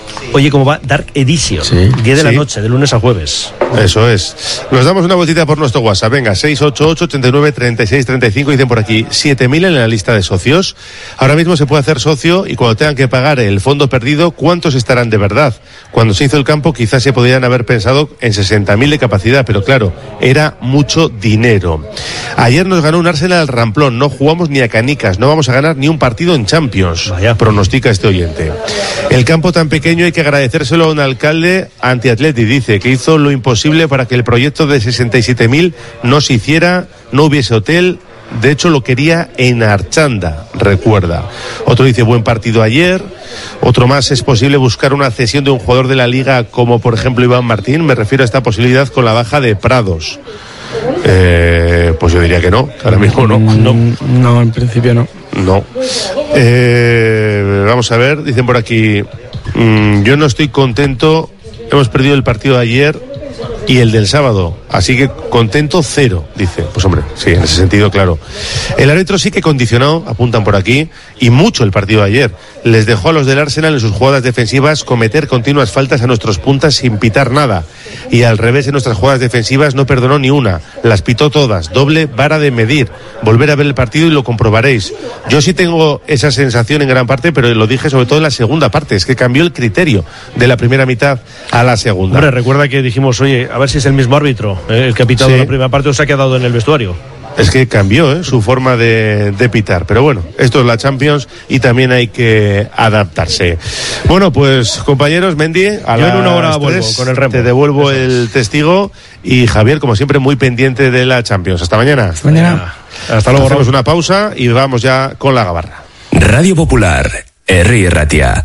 Oye, ¿cómo va? Dark Edition. 10 de la noche, de lunes a jueves. Eso es. Nos damos una vueltita por nuestro WhatsApp. Venga, 688-89-36-35. Dicen por aquí, 7.000 en la lista de socios. Ahora mismo se puede hacer socio y cuando tengan que pagar el fondo perdido, ¿cuántos estarán de verdad? Cuando se hizo el campo, quizás se podrían haber pensado en 60.000 de capacidad, pero claro, era mucho dinero. Ayer nos ganó un Arsenal al ramplón. No jugamos ni a canicas. No vamos a ganar ni un partido en Champions. Vaya. Pronostica este oyente. El campo tan pequeño hay que agradecérselo a un alcalde anti-Atleti, dice, que hizo lo imposible para que el proyecto de 67.000 no se hiciera, no hubiese hotel. De hecho, lo quería en Archanda, recuerda. Otro dice, buen partido ayer. Otro más, es posible buscar una cesión de un jugador de la Liga como, por ejemplo, Iván Martín. Me refiero a esta posibilidad con la baja de Prados. Pues yo diría que no, que ahora mismo no. No, en principio no. No. Vamos a ver, dicen por aquí, yo no estoy contento, hemos perdido el partido de ayer y el del sábado, así que contento 0, dice. Pues hombre, sí, en ese sentido, claro. El árbitro sí que condicionó, apuntan por aquí, y mucho el partido de ayer. Les dejó a los del Arsenal en sus jugadas defensivas cometer continuas faltas a nuestros puntas sin pitar nada. Y al revés, en nuestras jugadas defensivas no perdonó ni una. Las pitó todas. Doble vara de medir. Volver a ver el partido y lo comprobaréis. Yo sí tengo esa sensación en gran parte, pero lo dije sobre todo en la segunda parte. Es que cambió el criterio de la primera mitad a la segunda. Hombre, recuerda que dijimos, oye, a ver si es el mismo árbitro, el que ha pitado la primera parte o se ha quedado en el vestuario. Es que cambió su forma de pitar. Pero bueno, esto es la Champions y también hay que adaptarse. Bueno, pues compañeros, Mendy, yo en una hora vuelvo con el remo. Te devuelvo el testigo y Javier, como siempre, muy pendiente de la Champions. Hasta mañana. Hasta mañana. Hasta luego. Hacemos una pausa y vamos ya con la gabarra. Radio Popular, Herri Ratia.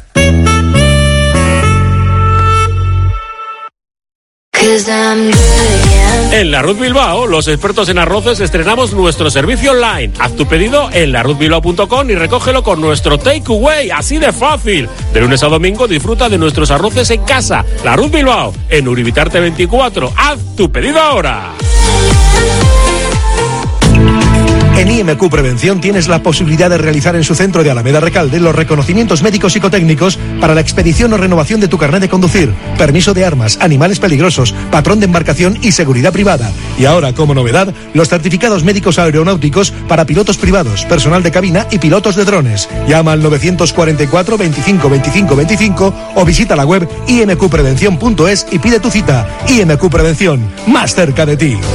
En la Ruth Bilbao, los expertos en arroces, estrenamos nuestro servicio online. Haz tu pedido en laruzbilbao.com y recógelo con nuestro takeaway, así de fácil. De lunes a domingo disfruta de nuestros arroces en casa. La Ruth Bilbao, en Uribitarte 24. Haz tu pedido ahora. En IMQ Prevención tienes la posibilidad de realizar en su centro de Alameda Recalde los reconocimientos médicos psicotécnicos para la expedición o renovación de tu carnet de conducir, permiso de armas, animales peligrosos, patrón de embarcación y seguridad privada. Y ahora, como novedad, los certificados médicos aeronáuticos para pilotos privados, personal de cabina y pilotos de drones. Llama al 944 25 25 25 o visita la web imqprevención.es y pide tu cita. IMQ Prevención, más cerca de ti.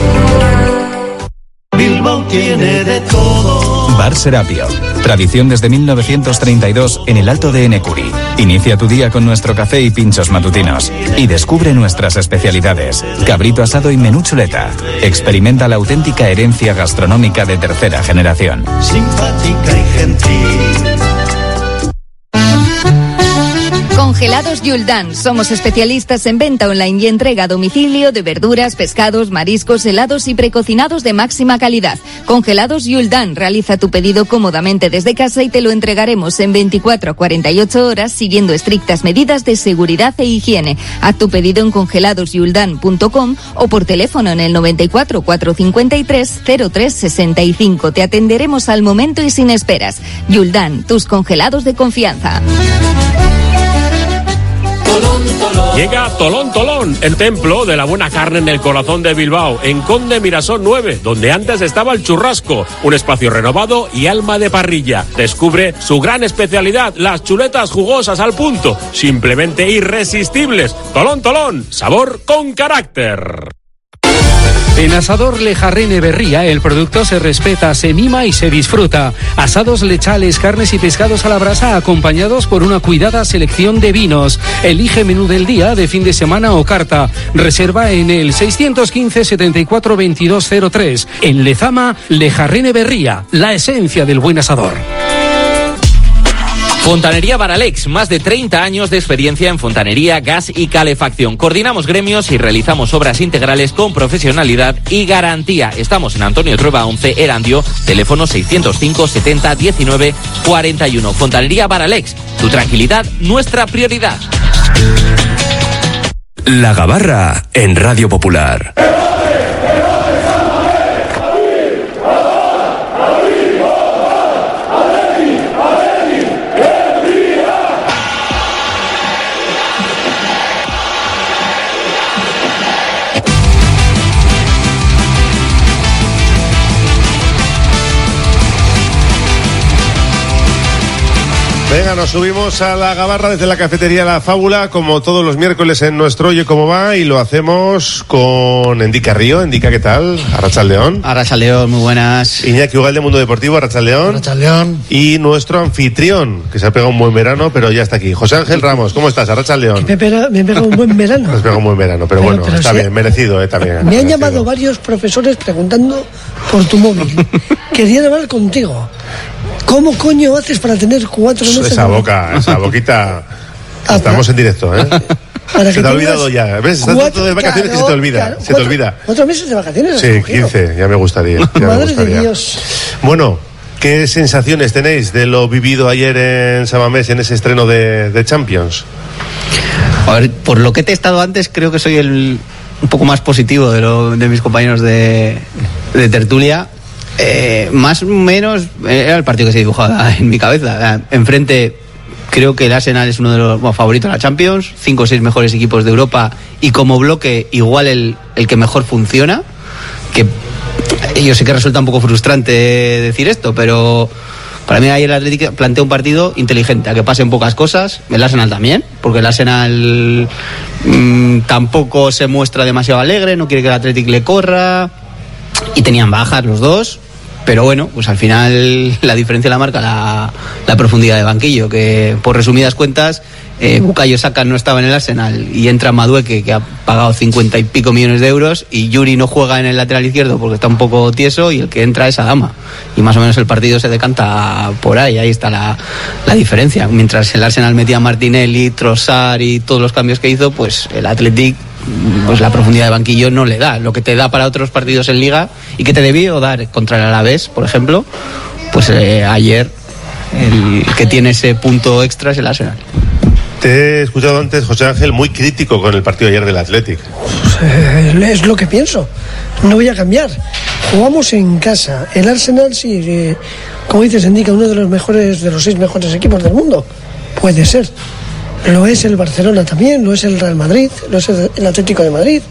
Bilbao tiene de todo. Bar Serapio. Tradición desde 1932 en el Alto de Enecuri. Inicia tu día con nuestro café y pinchos matutinos. Y descubre nuestras especialidades. Cabrito asado y menú chuleta. Experimenta la auténtica herencia gastronómica de tercera generación. Simpática y gentil. Congelados Yuldan. Somos especialistas en venta online y entrega a domicilio de verduras, pescados, mariscos, helados y precocinados de máxima calidad. Congelados Yuldan. Realiza tu pedido cómodamente desde casa y te lo entregaremos en 24 a 48 horas siguiendo estrictas medidas de seguridad e higiene. Haz tu pedido en congeladosyuldan.com o por teléfono en el 94 453 0365. Te atenderemos al momento y sin esperas. Yuldan, tus congelados de confianza. Llega Tolón Tolón, el templo de la buena carne en el corazón de Bilbao, en Conde Mirasol 9, donde antes estaba el churrasco, un espacio renovado y alma de parrilla. Descubre su gran especialidad, las chuletas jugosas al punto, simplemente irresistibles. Tolón Tolón, sabor con carácter. En Asador Lejarrene Berría el producto se respeta, se mima y se disfruta. Asados lechales, carnes y pescados a la brasa acompañados por una cuidada selección de vinos. Elige menú del día, de fin de semana o carta. Reserva en el 615 74 2203. En Lezama, Lejarrene Berría, la esencia del buen asador. Fontanería Baralex, más de 30 años de experiencia en fontanería, gas y calefacción. Coordinamos gremios y realizamos obras integrales con profesionalidad y garantía. Estamos en Antonio Trueba 11, Erandio, teléfono 605 70 19 41. Fontanería Baralex, tu tranquilidad, nuestra prioridad. La Gabarra en Radio Popular. Venga, nos subimos a la gabarra desde la cafetería La Fábula, como todos los miércoles en nuestro Oye Cómo Va, y lo hacemos con Endica Río. Endica, ¿qué tal? Arratsaldeón. Arratsaldeón, muy buenas. Iñaki Ugal de Mundo Deportivo, Arratsaldeón. Arratsaldeón. Y nuestro anfitrión, que se ha pegado un buen verano, pero ya está aquí. José Ángel Ramos, ¿cómo estás? Arratsaldeón. Me he pegado un buen verano. Me has pegado un buen verano, pero bueno, está bien, merecido, también. Me han llamado varios profesores preguntando por tu móvil. Querían hablar contigo. ¿Cómo coño haces para tener 4 meses? Esa boquita. Estamos en directo, ¿eh? Se te ha olvidado ya. ¿Ves? Estás todo de vacaciones, claro, y se te olvida. Claro, se te olvida. 4 meses de vacaciones. Sí, 15, ya me gustaría. Madre de Dios. Bueno, ¿qué sensaciones tenéis de lo vivido ayer en Samamés, en ese estreno de Champions? A ver, por lo que te he estado antes, creo que soy un poco más positivo de mis compañeros de tertulia. Más o menos era el partido que se dibujaba en mi cabeza. Enfrente creo que el Arsenal es uno de los favoritos a la Champions, 5 o 6 mejores equipos de Europa, y como bloque igual el que mejor funciona, que yo sé que resulta un poco frustrante decir esto, pero para mí ayer el Atlético plantea un partido inteligente, a que pasen pocas cosas, el Arsenal también, porque el Arsenal tampoco se muestra demasiado alegre, no quiere que el Atlético le corra, y tenían bajas los dos. Pero bueno, pues al final la diferencia la marca la profundidad de banquillo, que por resumidas cuentas Bukayo Saka no estaba en el Arsenal y entra Madueke, que ha pagado 50 y pico millones de euros, y Yuri no juega en el lateral izquierdo porque está un poco tieso, y el que entra es Adama, y más o menos el partido se decanta por ahí está la diferencia. Mientras el Arsenal metía a Martinelli, Trossard y todos los cambios que hizo, pues el Athletic, pues la profundidad de banquillo no le da lo que te da para otros partidos en Liga, y que te debió dar contra el Alavés, por ejemplo. Pues ayer el que tiene ese punto extra es el Arsenal. Te he escuchado antes, José Ángel, muy crítico con el partido de ayer del Athletic. Es lo que pienso, no voy a cambiar. Jugamos en casa, el Arsenal sí, como dices, indica uno de los mejores, de los 6 mejores equipos del mundo, puede ser. Lo es el Barcelona también, lo es el Real Madrid, lo es el Atlético de Madrid.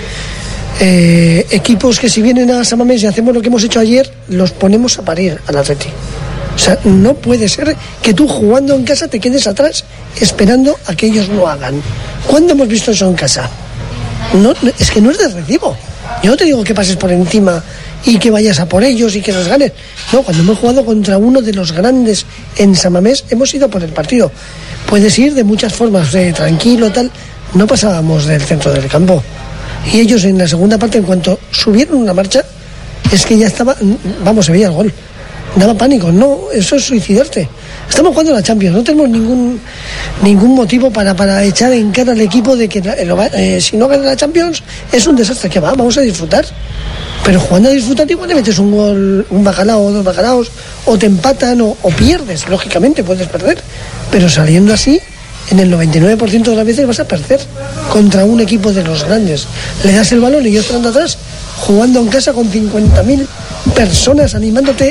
Equipos que si vienen a Samamés y hacemos lo que hemos hecho ayer, los ponemos a parir al Atlético. O sea, no puede ser que tú jugando en casa te quedes atrás esperando a que ellos lo hagan. ¿Cuándo hemos visto eso en casa? No, es que no es de recibo. Yo no te digo que pases por encima y que vayas a por ellos y que los ganes. No, cuando hemos jugado contra uno de los grandes en Samamés, hemos ido por el partido. Puedes ir de muchas formas, tranquilo, tal. No pasábamos del centro del campo. Y ellos en la segunda parte, en cuanto subieron una marcha, es que ya estaba, se veía el gol. Daba pánico, no, eso es suicidarte. Estamos jugando la Champions, no tenemos ningún motivo para echar en cara al equipo de que si no gana la Champions es un desastre. Que vamos a disfrutar. Pero jugando a disfrutar igual te metes un gol, un bacalao o 2 bacalaos, o te empatan o pierdes, lógicamente puedes perder. Pero saliendo así, en el 99% de las veces vas a perder contra un equipo de los grandes. Le das el balón y ellos están atrás, jugando en casa con 50.000 personas animándote,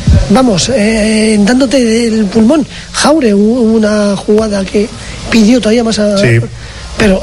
dándote el pulmón. Jaure, una jugada que pidió todavía más a... Sí. Pero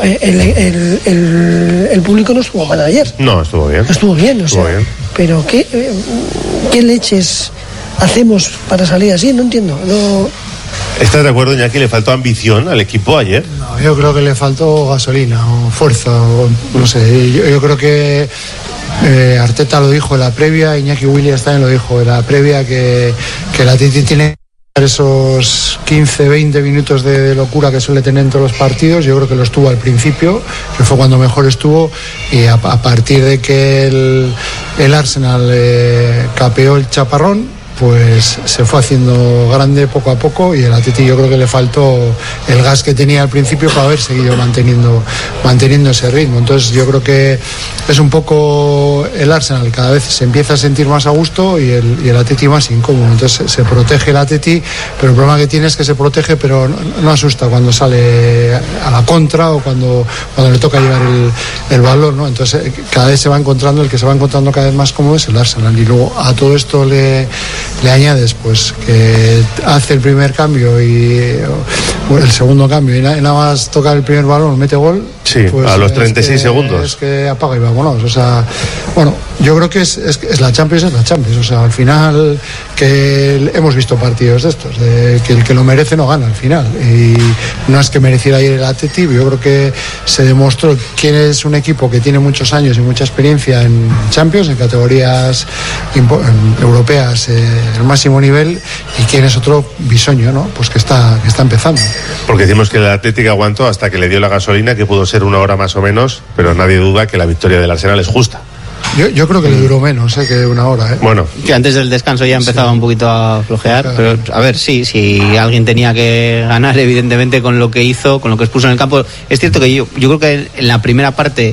el público no estuvo mal ayer. No, estuvo bien. Estuvo bien. Pero ¿qué leches hacemos para salir así? No entiendo. No... ¿Estás de acuerdo, Iñaki? ¿Le faltó ambición al equipo ayer? No, yo creo que le faltó gasolina o fuerza, o no sé. Yo creo que Arteta lo dijo en la previa, Iñaki Williams también lo dijo en la previa, que la Titi tiene esos 15-20 minutos de locura que suele tener en todos los partidos. Yo creo que lo estuvo al principio, que fue cuando mejor estuvo, y a partir de que el Arsenal capeó el chaparrón, pues se fue haciendo grande poco a poco, y el Atleti yo creo que le faltó el gas que tenía al principio para haber seguido manteniendo ese ritmo. Entonces yo creo que es un poco el Arsenal, cada vez se empieza a sentir más a gusto y el Atleti más incómodo. Entonces se protege el Atleti, pero el problema que tiene es que se protege pero no asusta cuando sale a la contra o cuando le toca llevar el balón, ¿no? Entonces cada vez se va encontrando, el que se va encontrando cada vez más cómodo es el Arsenal. Y luego a todo esto le añades pues que hace el primer cambio y el segundo cambio y nada más tocar el primer balón mete gol. Sí, pues, a los 36 segundos. Es que apaga y vámonos. O sea, bueno, yo creo que es la Champions, es la Champions. O sea, al final, que hemos visto partidos de estos, de que el que lo merece no gana al final. Y no es que mereciera ayer el Atleti, yo creo que se demostró quién es un equipo que tiene muchos años y mucha experiencia en Champions, en categorías europeas, el máximo nivel, y quién es otro bisoño, ¿no? Pues que está empezando. Porque decimos que el Atlético aguantó hasta que le dio la gasolina, que pudo ser 1 hora más o menos, pero nadie duda que la victoria del Arsenal es justa. Yo creo que le duró menos que 1 hora. Bueno, que antes del descanso ya empezaba un poquito a flojear, pero a ver, sí, si alguien tenía que ganar, evidentemente, con lo que hizo, con lo que expuso en el campo. Es cierto que yo creo que en la primera parte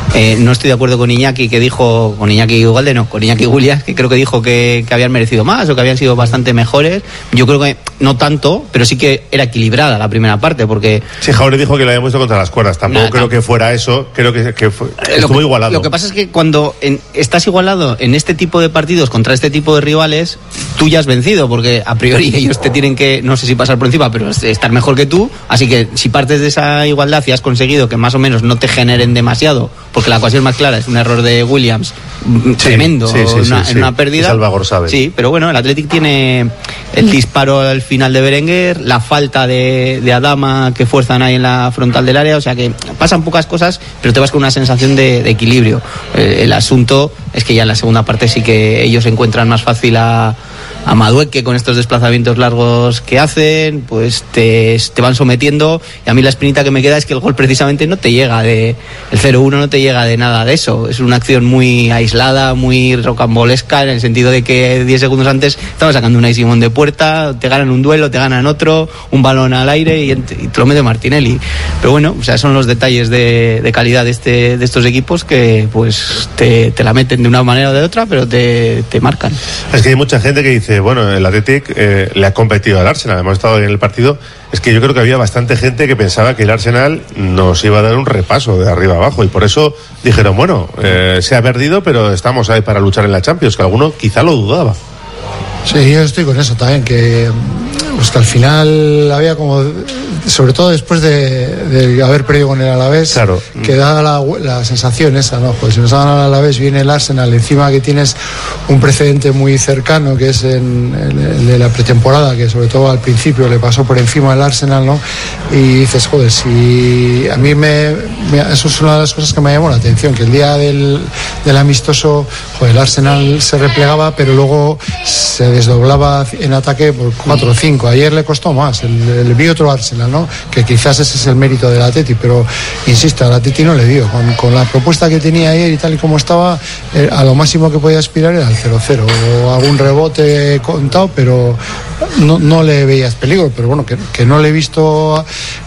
no estoy de acuerdo con Iñaki, que dijo, con Iñaki Ugalde no, con Iñaki Williams, que creo que dijo que habían merecido más o que habían sido bastante mejores. Yo creo que no tanto, pero sí que era equilibrada la primera parte, porque... Sí, Jaure dijo que lo habíamos visto contra las cuerdas, tampoco creo que fuera eso, creo que estuvo igualado. Lo que pasa es que cuando estás igualado en este tipo de partidos contra este tipo de rivales, tú ya has vencido, porque a priori ellos te tienen que, no sé si pasar por encima, pero estar mejor que tú, así que si partes de esa igualdad y has conseguido que más o menos no te generen demasiado, porque la ocasión más clara es un error de Williams tremendo en una pérdida. Salvador sabe. Sí, pero bueno, el Athletic tiene el disparo al final de Berenguer, la falta de Adama que fuerzan ahí en la frontal del área, o sea que pasan pocas cosas, pero te vas con una sensación de equilibrio. El asunto es que ya en la segunda parte sí que ellos encuentran más fácil a Madueque con estos desplazamientos largos que hacen, pues te van sometiendo, y a mí la espinita que me queda es que el gol precisamente no te llega el 0-1 no te llega de nada de eso, es una acción muy aislada, muy rocambolesca, en el sentido de que 10 segundos antes estaban sacando una Simón de puerta, te ganan un duelo, te ganan otro, un balón al aire y te lo mete Martinelli, pero bueno, o sea, son los detalles de calidad de estos equipos que pues te la meten de una manera o de otra, pero te marcan. Es que hay mucha gente que dice, bueno, el Athletic le ha competido al Arsenal, hemos estado en el partido. Es que yo creo que había bastante gente que pensaba que el Arsenal nos iba a dar un repaso de arriba abajo, y por eso dijeron, bueno, se ha perdido, pero estamos ahí para luchar en la Champions, que alguno quizá lo dudaba. Sí, yo estoy con eso también, que al final había como, sobre todo después de haber perdido con el Alavés, claro, que da la sensación esa, ¿no? Pues si nos dan al Alavés, viene el Arsenal, encima que tienes un precedente muy cercano, que es el de la pretemporada, que sobre todo al principio le pasó por encima al Arsenal, ¿no? Y dices, joder, si a mí eso es una de las cosas que me llamó la atención, que el día del amistoso, joder, el Arsenal se replegaba, pero luego se desdoblaba en ataque por 4 o 5. Ayer le costó más, vi otro Arsenal, ¿no? Que quizás ese es el mérito del Atleti, pero insisto, al Atleti no le dio. Con la propuesta que tenía ayer y tal y como estaba, a lo máximo que podía aspirar era el 0-0 o algún rebote contado, pero no le veías peligro. Pero bueno, que no le he visto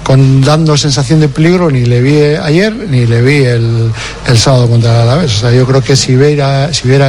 dando sensación de peligro, ni le vi ayer ni le vi el sábado contra el Alavés. O sea, yo creo que si Vera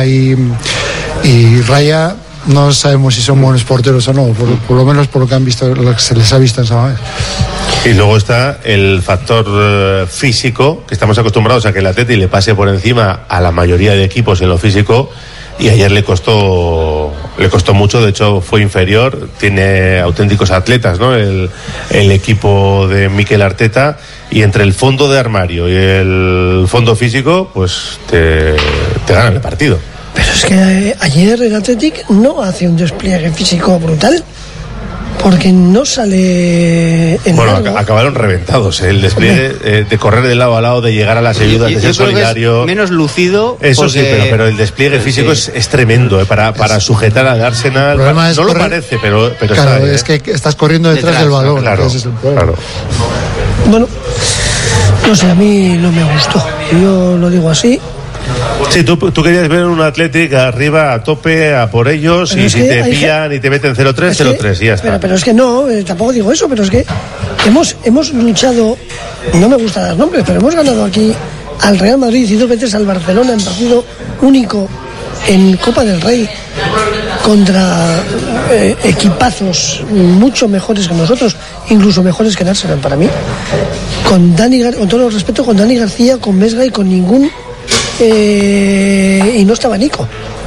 y Raya, no sabemos si son buenos porteros o no, por lo menos por lo que han visto, lo que se les ha visto en Samamés. Y luego está el factor físico, que estamos acostumbrados a que el Atleti le pase por encima a la mayoría de equipos en lo físico, y ayer le costó mucho. De hecho fue inferior, tiene auténticos atletas, ¿no? El equipo de Mikel Arteta, y entre el fondo de armario y el fondo físico, pues te ganan el partido. Pero es que ayer el Athletic no hace un despliegue físico brutal, porque no sale en bueno, largo. Acabaron reventados, el despliegue de correr de lado a lado, de llegar a las ayudas, de ser solidario. Menos lucido. Eso sí, pero el despliegue físico es tremendo, para sujetar al Arsenal. No lo parece, pero claro, está, es que estás corriendo detrás del balón. Claro, ese es el problema. Claro. Bueno, no sé, a mí no me gustó. Yo lo digo así. Sí, tú querías ver un Athletic arriba a tope, a por ellos, pero y si te pillan y te meten 0-3, 0-3 y ya está. Pero es que no, tampoco digo eso, pero es que hemos luchado, no me gusta dar nombres, pero hemos ganado aquí al Real Madrid y 2 veces al Barcelona en partido único en Copa del Rey contra equipazos mucho mejores que nosotros, incluso mejores que el Arsenal para mí, con todo el respeto, con Dani García, con Vesga y con ningún y no estaba Nico. O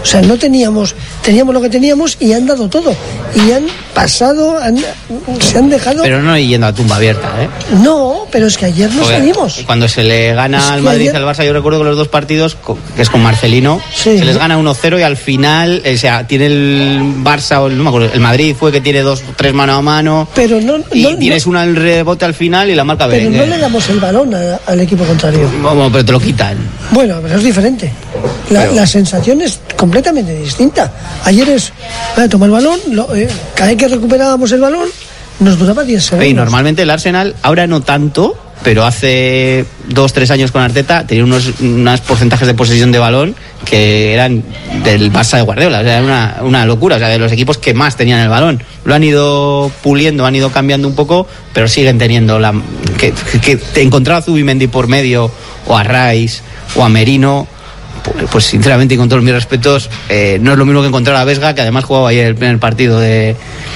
sea, no teníamos lo que teníamos y han dado todo. Y han pasado, se han dejado... Pero no yendo a tumba abierta, ¿eh? No, pero es que ayer no salimos. Cuando se le gana al Madrid al Barça, yo recuerdo que los dos partidos, que es con Marcelino, se les gana 1-0 y al final, o sea, tiene el Barça, o no me acuerdo, el Madrid fue que tiene 2-3 mano a mano. Pero tienes un rebote al final y la marca Pero Berenguer. no le damos el balón al equipo contrario. Bueno, pero te lo quitan. Bueno, pero es diferente. La sensación es completamente distinta. Ayer es, toma el balón, cada vez que recuperábamos el balón, nos duraba 10 segundos. Y normalmente el Arsenal, ahora no tanto, pero hace 2-3 años con Arteta tenía unos porcentajes de posesión de balón que eran del Barça de Guardiola. O sea, era una locura. O sea, de los equipos que más tenían el balón. Lo han ido puliendo, han ido cambiando un poco, pero siguen teniendo que te encontraba a Zubimendi por medio, o a Rice, o a Merino. Pues sinceramente y con todos mis respetos, no es lo mismo que encontrar a Vesga, que además jugaba ayer el primer partido de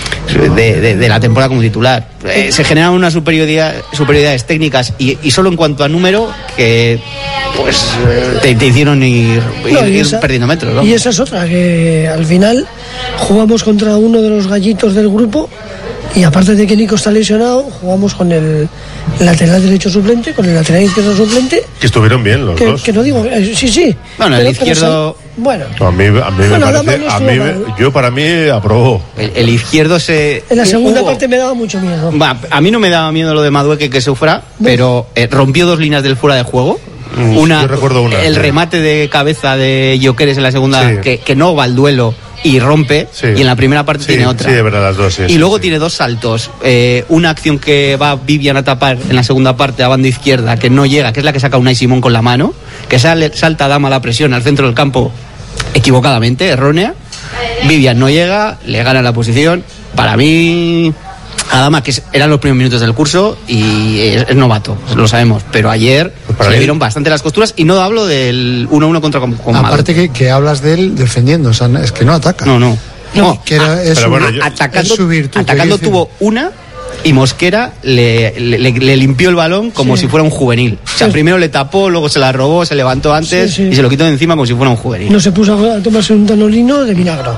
la temporada como titular. Se generan unas superioridades técnicas y solo en cuanto a número que pues te hicieron ir perdiendo metros, ¿no? Y esa es otra, que al final jugamos contra uno de los gallitos del grupo. Y aparte de que Nico está lesionado, jugamos con el lateral derecho suplente, con el lateral izquierdo suplente. Que estuvieron bien los dos. Que no digo, sí. Bueno, el izquierdo... Bueno. A mí me parece... Para mí aprobó. El izquierdo se... En la segunda parte me daba mucho miedo. A mí no me daba miedo lo de Madueque que sufra, pero rompió 2 líneas del fuera de juego. Yo recuerdo una. El remate de cabeza de Gyökeres en la segunda, que no va al duelo y rompe, y en la primera parte tiene otra. Sí, de verdad, las dos. Y luego tiene 2 saltos. Una acción que va Vivian a tapar en la segunda parte a banda izquierda, que no llega, que es la que saca Unai Simón con la mano, que salta Dama la presión al centro del campo equivocadamente, errónea. Vivian no llega, le gana la posición. Para mí, Adama, que eran los primeros minutos del curso y es novato, lo sabemos, pero ayer se le vieron bastante las costuras y no hablo del 1-1 contra con aparte que hablas de él defendiendo, o sea, es que no ataca. No. Que era, atacando, su virtud, atacando tuvo una y Mosquera le limpió el balón como si fuera un juvenil. O sea, primero le tapó, luego se la robó, se levantó antes y se lo quitó de encima como si fuera un juvenil. No se puso a tomarse un danolino de vinagre.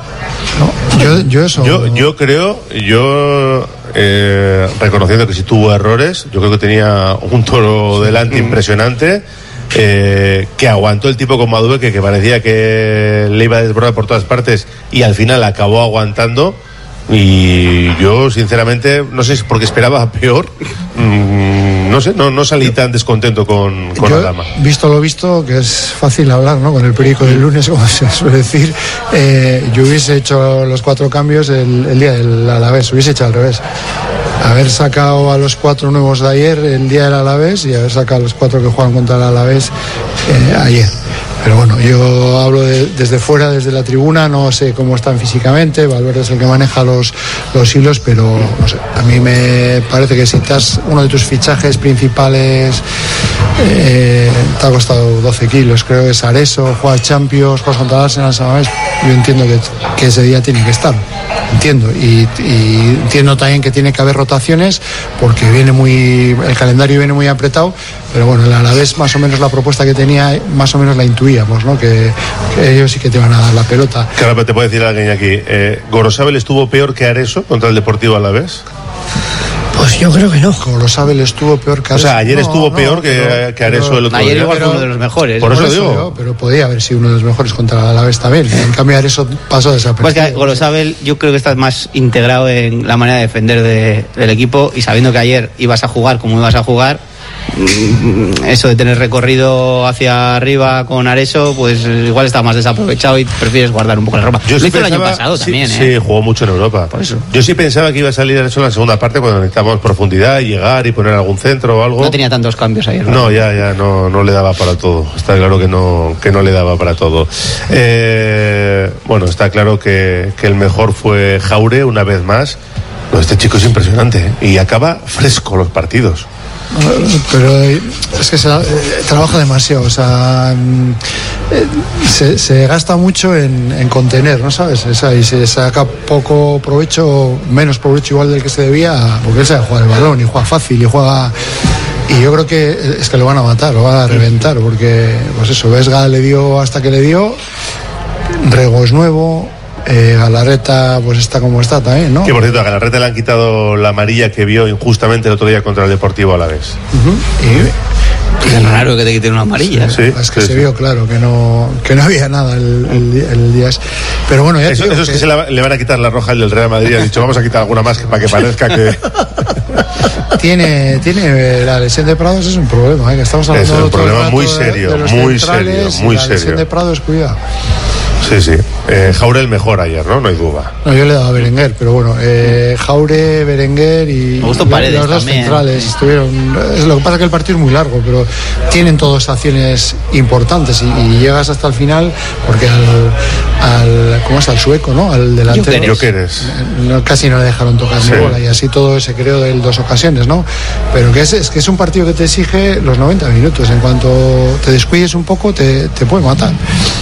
Yo creo, reconociendo que sí tuvo errores, yo creo que tenía un toro delante impresionante, que aguantó el tipo con Madueque, que parecía que le iba a desbordar por todas partes y al final acabó aguantando. Y yo sinceramente no sé si porque esperaba peor, no sé, no salí tan descontento con Adama. Visto lo visto, que es fácil hablar, ¿no? Con el perico del lunes, como se suele decir, yo hubiese hecho los 4 cambios el día del Alavés, hubiese hecho al revés. Haber sacado a los 4 nuevos de ayer el día del Alavés y haber sacado a los 4 que juegan contra el Alavés ayer. Pero bueno, yo hablo desde fuera, desde la tribuna, no sé cómo están físicamente, Valverde es el que maneja los hilos, pero no sé, a mí me parece que si uno de tus fichajes principales te ha costado 12 kilos, creo que es Areso, juega Champions, juega contra el Arsenal, ¿sabes? Yo entiendo que ese día tiene que estar, entiendo, y entiendo también que tiene que haber rotaciones porque el calendario viene muy apretado, pero bueno, el Alavés más o menos la propuesta que tenía, más o menos la intuíamos, ¿no? Que ellos sí que te van a dar la pelota. Claro, pero te puedo decir alguien aquí, ¿Gorosabel estuvo peor que Areso contra el Deportivo Alavés? Pues yo creo que no. Gorosabel estuvo peor que Areso. O sea, ayer estuvo peor que Areso el otro día. Ayer igual fue uno de los mejores. Por eso digo. Pero podía haber sido uno de los mejores contra el Alavés también. En cambio, Areso pasó desapercibido. Pues que Gorosabel yo creo que está más integrado en la manera de defender del equipo y sabiendo que ayer ibas a jugar como ibas a jugar, eso de tener recorrido hacia arriba con Areso, pues igual está más desaprovechado y prefieres guardar un poco la ropa. Yo lo hizo el año pasado también. Sí, jugó mucho en Europa. Por eso. Yo sí pensaba que iba a salir Areso en la segunda parte cuando necesitábamos profundidad, llegar y poner algún centro o algo. No tenía tantos cambios ayer. No, ya no le daba para todo. Está claro que no le daba para todo. Bueno, está claro que el mejor fue Jaure una vez más. Este chico es impresionante, ¿eh? Y acaba fresco los partidos. Pero es que trabaja demasiado, o sea, se gasta mucho en contener, ¿no sabes? Y se saca poco provecho, menos provecho igual del que se debía, porque él sabe jugar el balón y juega fácil y juega... Y yo creo que es que lo van a matar, lo van a reventar, porque pues eso, Vesga le dio hasta que le dio, Rego es nuevo. Galarreta pues está como está también, ¿no? Que por cierto, a Galarreta le han quitado la amarilla que vio injustamente el otro día contra el Deportivo Alavés. Es raro que te quiten una amarilla. Sí, es que se vio claro que no había nada el día. Pero bueno, ya eso es que le van a quitar la roja al del Real Madrid. Ha dicho, vamos a quitar alguna más para que parezca que... Tiene la lesión de Prados, es un problema, que estamos hablando es un problema muy serio, la lesión de Prados, cuidado. Sí. Jaure mejor ayer, ¿no? No hay duda. No, yo le he dado a Berenguer, pero bueno, Jaure, Berenguer y los dos centrales estuvieron. Lo que pasa es que el partido es muy largo, pero tienen todas acciones importantes y llegas hasta el final porque ¿cómo es? Al sueco, ¿no? Al delantero. Gyökeres. Casi no le dejaron tocar ni bola y así todo se creó de 2 ocasiones, ¿no? Pero que es un partido que te exige los 90 minutos. En cuanto te descuides un poco, te puede matar.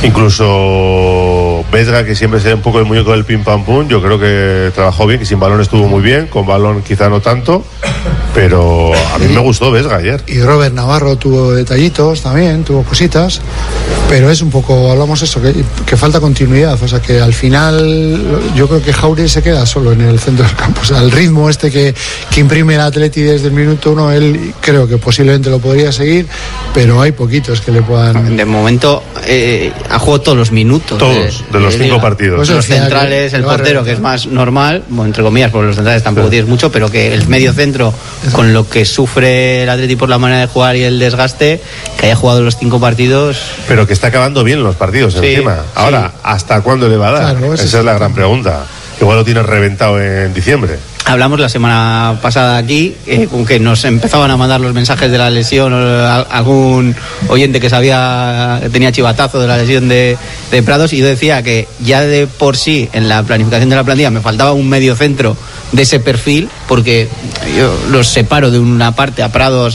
Incluso Vesga, que siempre se un poco el muñeco del pim pam pum, yo creo que trabajó bien, que sin balón estuvo muy bien, con balón quizá no tanto, pero a mí me gustó Vesga ayer. Y Robert Navarro tuvo detallitos también, tuvo cositas, pero es un poco, hablamos eso, que falta continuidad, o sea que al final yo creo que Jaure se queda solo en el centro del campo, o sea, el ritmo que imprime el Atleti desde el minuto 1, él creo que posiblemente lo podría seguir, pero hay poquitos que le puedan... De momento ha jugado todos los minutos. Todos, de los 5 partidos. Pues los centrales, el portero, que es más normal, bueno, entre comillas, porque los centrales tampoco tienes mucho, pero que el medio centro, con lo que sufre el Atleti por la manera de jugar y el desgaste, que haya jugado los 5 partidos... Pero que está acabando bien los partidos encima. Ahora, ¿hasta cuándo le va a dar? Claro, esa es la gran pregunta. Igual lo tienes reventado en diciembre. Hablamos la semana pasada aquí, con que nos empezaban a mandar los mensajes de la lesión, algún oyente que tenía chivatazo de la lesión de Prados, y yo decía que ya de por sí en la planificación de la plantilla me faltaba un medio centro de ese perfil, porque yo los separo de una parte a Prados,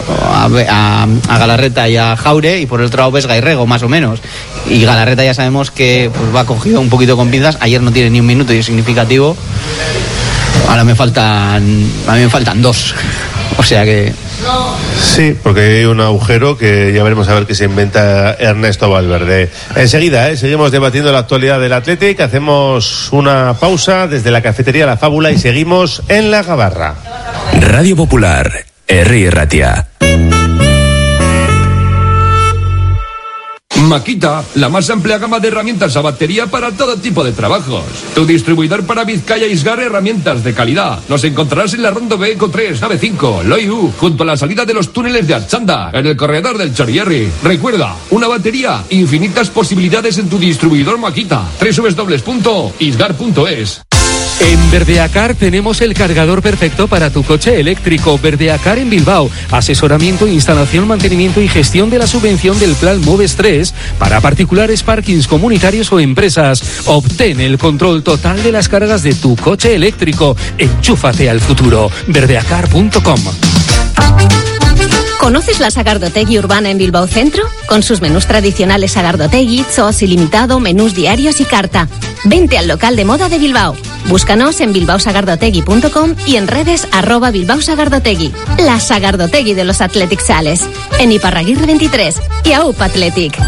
a Galarreta y a Jaure, y por el otro lado Vesga y Rego, más o menos. Y Galarreta ya sabemos que pues, va cogido un poquito con pinzas. Ayer no tiene ni un minuto y es significativo. Ahora a mí me faltan 2. O sea que... Sí, porque hay un agujero que ya veremos a ver qué se inventa Ernesto Valverde. Enseguida, seguimos debatiendo la actualidad del Athletic. Hacemos una pausa desde la cafetería La Fábula y seguimos en La Gabarra. Radio Popular, Herri Ratia. Makita, la más amplia gama de herramientas a batería para todo tipo de trabajos. Tu distribuidor para Vizcaya Isgar, herramientas de calidad. Nos encontrarás en la Rondo B Eco 3, nave 5, Loiu, junto a la salida de los túneles de Archanda, en el corredor del Chorierri. Recuerda, una batería, infinitas posibilidades en tu distribuidor Makita. www.isgar.es. En Verdeacar tenemos el cargador perfecto para tu coche eléctrico. Verdeacar en Bilbao. Asesoramiento, instalación, mantenimiento y gestión de la subvención del Plan Moves 3 para particulares, parkings comunitarios o empresas. Obtén el control total de las cargas de tu coche eléctrico. Enchúfate al futuro. Verdeacar.com. ¿Conoces la Sagardotegui urbana en Bilbao Centro? Con sus menús tradicionales Sagardotegui, zoos ilimitado, menús diarios y carta. Vente al local de moda de Bilbao. Búscanos en bilbaosagardotegui.com y en redes @bilbaosagardotegui. La Sagardotegui de los Athletic Sales. En Iparraguirre 23 y AUP Athletic.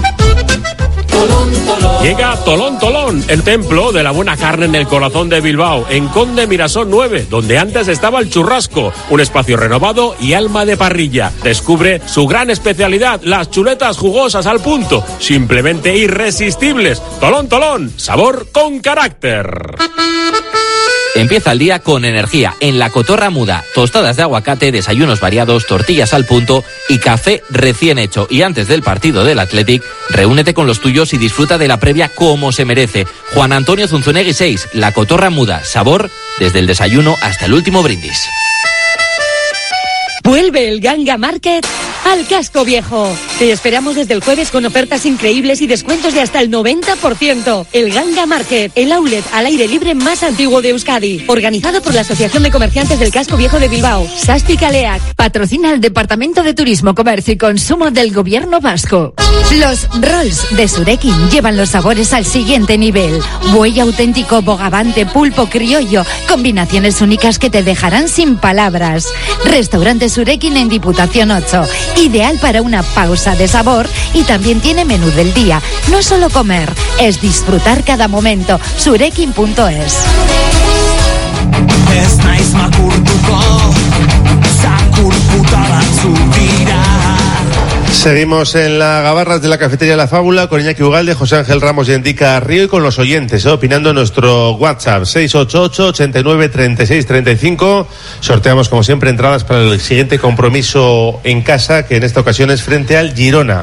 Llega Tolón Tolón, el templo de la buena carne en el corazón de Bilbao, en Conde Mirasol 9, donde antes estaba el Churrasco, un espacio renovado y alma de parrilla. Descubre su gran especialidad, las chuletas jugosas al punto, simplemente irresistibles. Tolón Tolón, sabor con carácter. Empieza el día con energía en La Cotorra Muda. Tostadas de aguacate, desayunos variados, tortillas al punto y café recién hecho. Y antes del partido del Athletic, reúnete con los tuyos y disfruta de la previa como se merece. Juan Antonio Zunzunegui 6, La Cotorra Muda. Sabor desde el desayuno hasta el último brindis. Vuelve el Ganga Market al Casco Viejo. Te esperamos desde el jueves con ofertas increíbles y descuentos de hasta el 90%. El Ganga Market, el outlet al aire libre más antiguo de Euskadi. Organizado por la Asociación de Comerciantes del Casco Viejo de Bilbao, Sasti Kaleak. Patrocina el Departamento de Turismo, Comercio y Consumo del Gobierno Vasco. Los rolls de Surekin llevan los sabores al siguiente nivel. Buey auténtico, bogavante, pulpo, criollo. Combinaciones únicas que te dejarán sin palabras. Restaurante Surekin en Diputación 8. ideal para una pausa de sabor y también tiene menú del día. No es solo comer, es disfrutar cada momento. Surekin.es. Seguimos en la Gabarras de la Cafetería La Fábula con Iñaki Ugalde, José Ángel Ramos y Endica Río, y con los oyentes, opinando en nuestro WhatsApp 688-89-36-35. Sorteamos como siempre entradas para el siguiente compromiso en casa, que en esta ocasión es frente al Girona.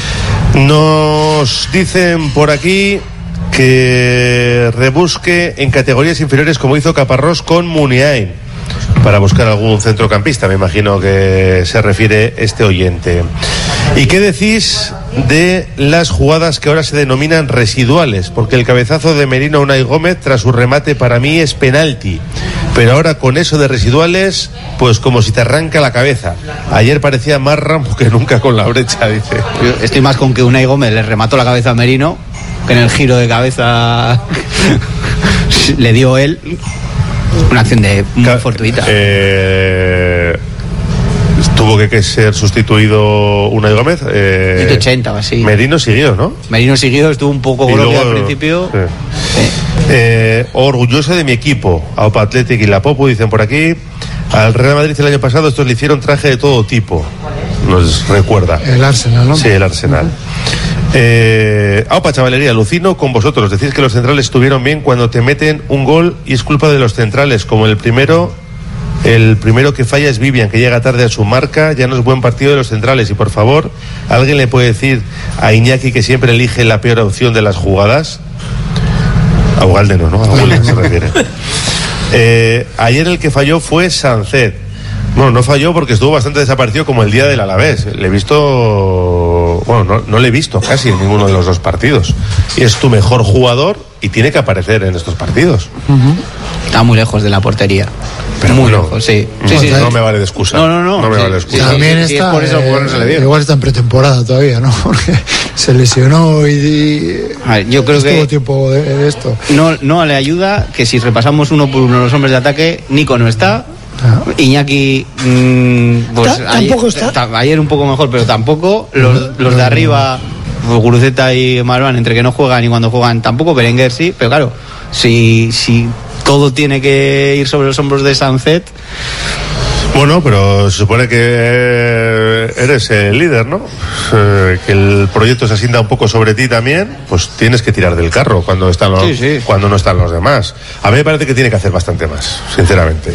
Nos dicen por aquí que rebusque en categorías inferiores como hizo Caparrós con Muniain, para buscar algún centrocampista, me imagino que se refiere este oyente. ¿Y qué decís de las jugadas que ahora se denominan residuales? Porque el cabezazo de Merino a Unai Gómez tras su remate para mí es penalti, pero ahora con eso de residuales, pues como si te arranca la cabeza. Ayer parecía más Rambo que nunca con la brecha, dice. Yo estoy más con que Unai Gómez le remató la cabeza a Merino, que en el giro de cabeza le dio él. Una acción de muy fortuita. Tuvo que ser sustituido Unai Gómez. 180 o así. Merino siguió, ¿no? Merino siguió, estuvo un poco golpeado al principio. Sí. Orgulloso de mi equipo, Aupa Athletic y la Popu, dicen por aquí. Al Real Madrid el año pasado estos le hicieron traje de todo tipo. Nos recuerda. El Arsenal, ¿no? Sí, el Arsenal. Aupa chavalería, alucino con vosotros. Decís que los centrales estuvieron bien cuando te meten un gol y es culpa de los centrales, como el primero que falla es Vivian, que llega tarde a su marca. Ya no es buen partido de los centrales. Y por favor, ¿alguien le puede decir a Iñaki que siempre elige la peor opción de las jugadas? A Ugalde no, ¿no? A Ugalde se refiere. Ayer el que falló fue Sancet. Bueno, no falló porque estuvo bastante desaparecido, como el día del Alavés. Le he visto... Bueno, no le he visto casi en ninguno de los dos partidos. Y es tu mejor jugador y tiene que aparecer en estos partidos. Está muy lejos de la portería. Pero muy bueno, lejos, sí. No me vale de excusa. No me vale de excusa. También está, por eso no se le dio. igual está en pretemporada todavía, ¿no? Porque se lesionó y a ver, yo creo estuvo que tiempo de esto. No le ayuda que si repasamos uno por uno los hombres de ataque, Nico no está. Iñaki pues tampoco está. Ayer un poco mejor, pero tampoco. Los de arriba, Guruceta y Marwan, entre que no juegan y cuando juegan tampoco. Berenguer sí, pero claro, si todo tiene que ir sobre los hombros de Sancet. Bueno, pero se supone que eres el líder, ¿no? Que el proyecto se asienta un poco sobre ti también, pues tienes que tirar del carro cuando cuando no están los demás. A mí me parece que tiene que hacer bastante más, sinceramente.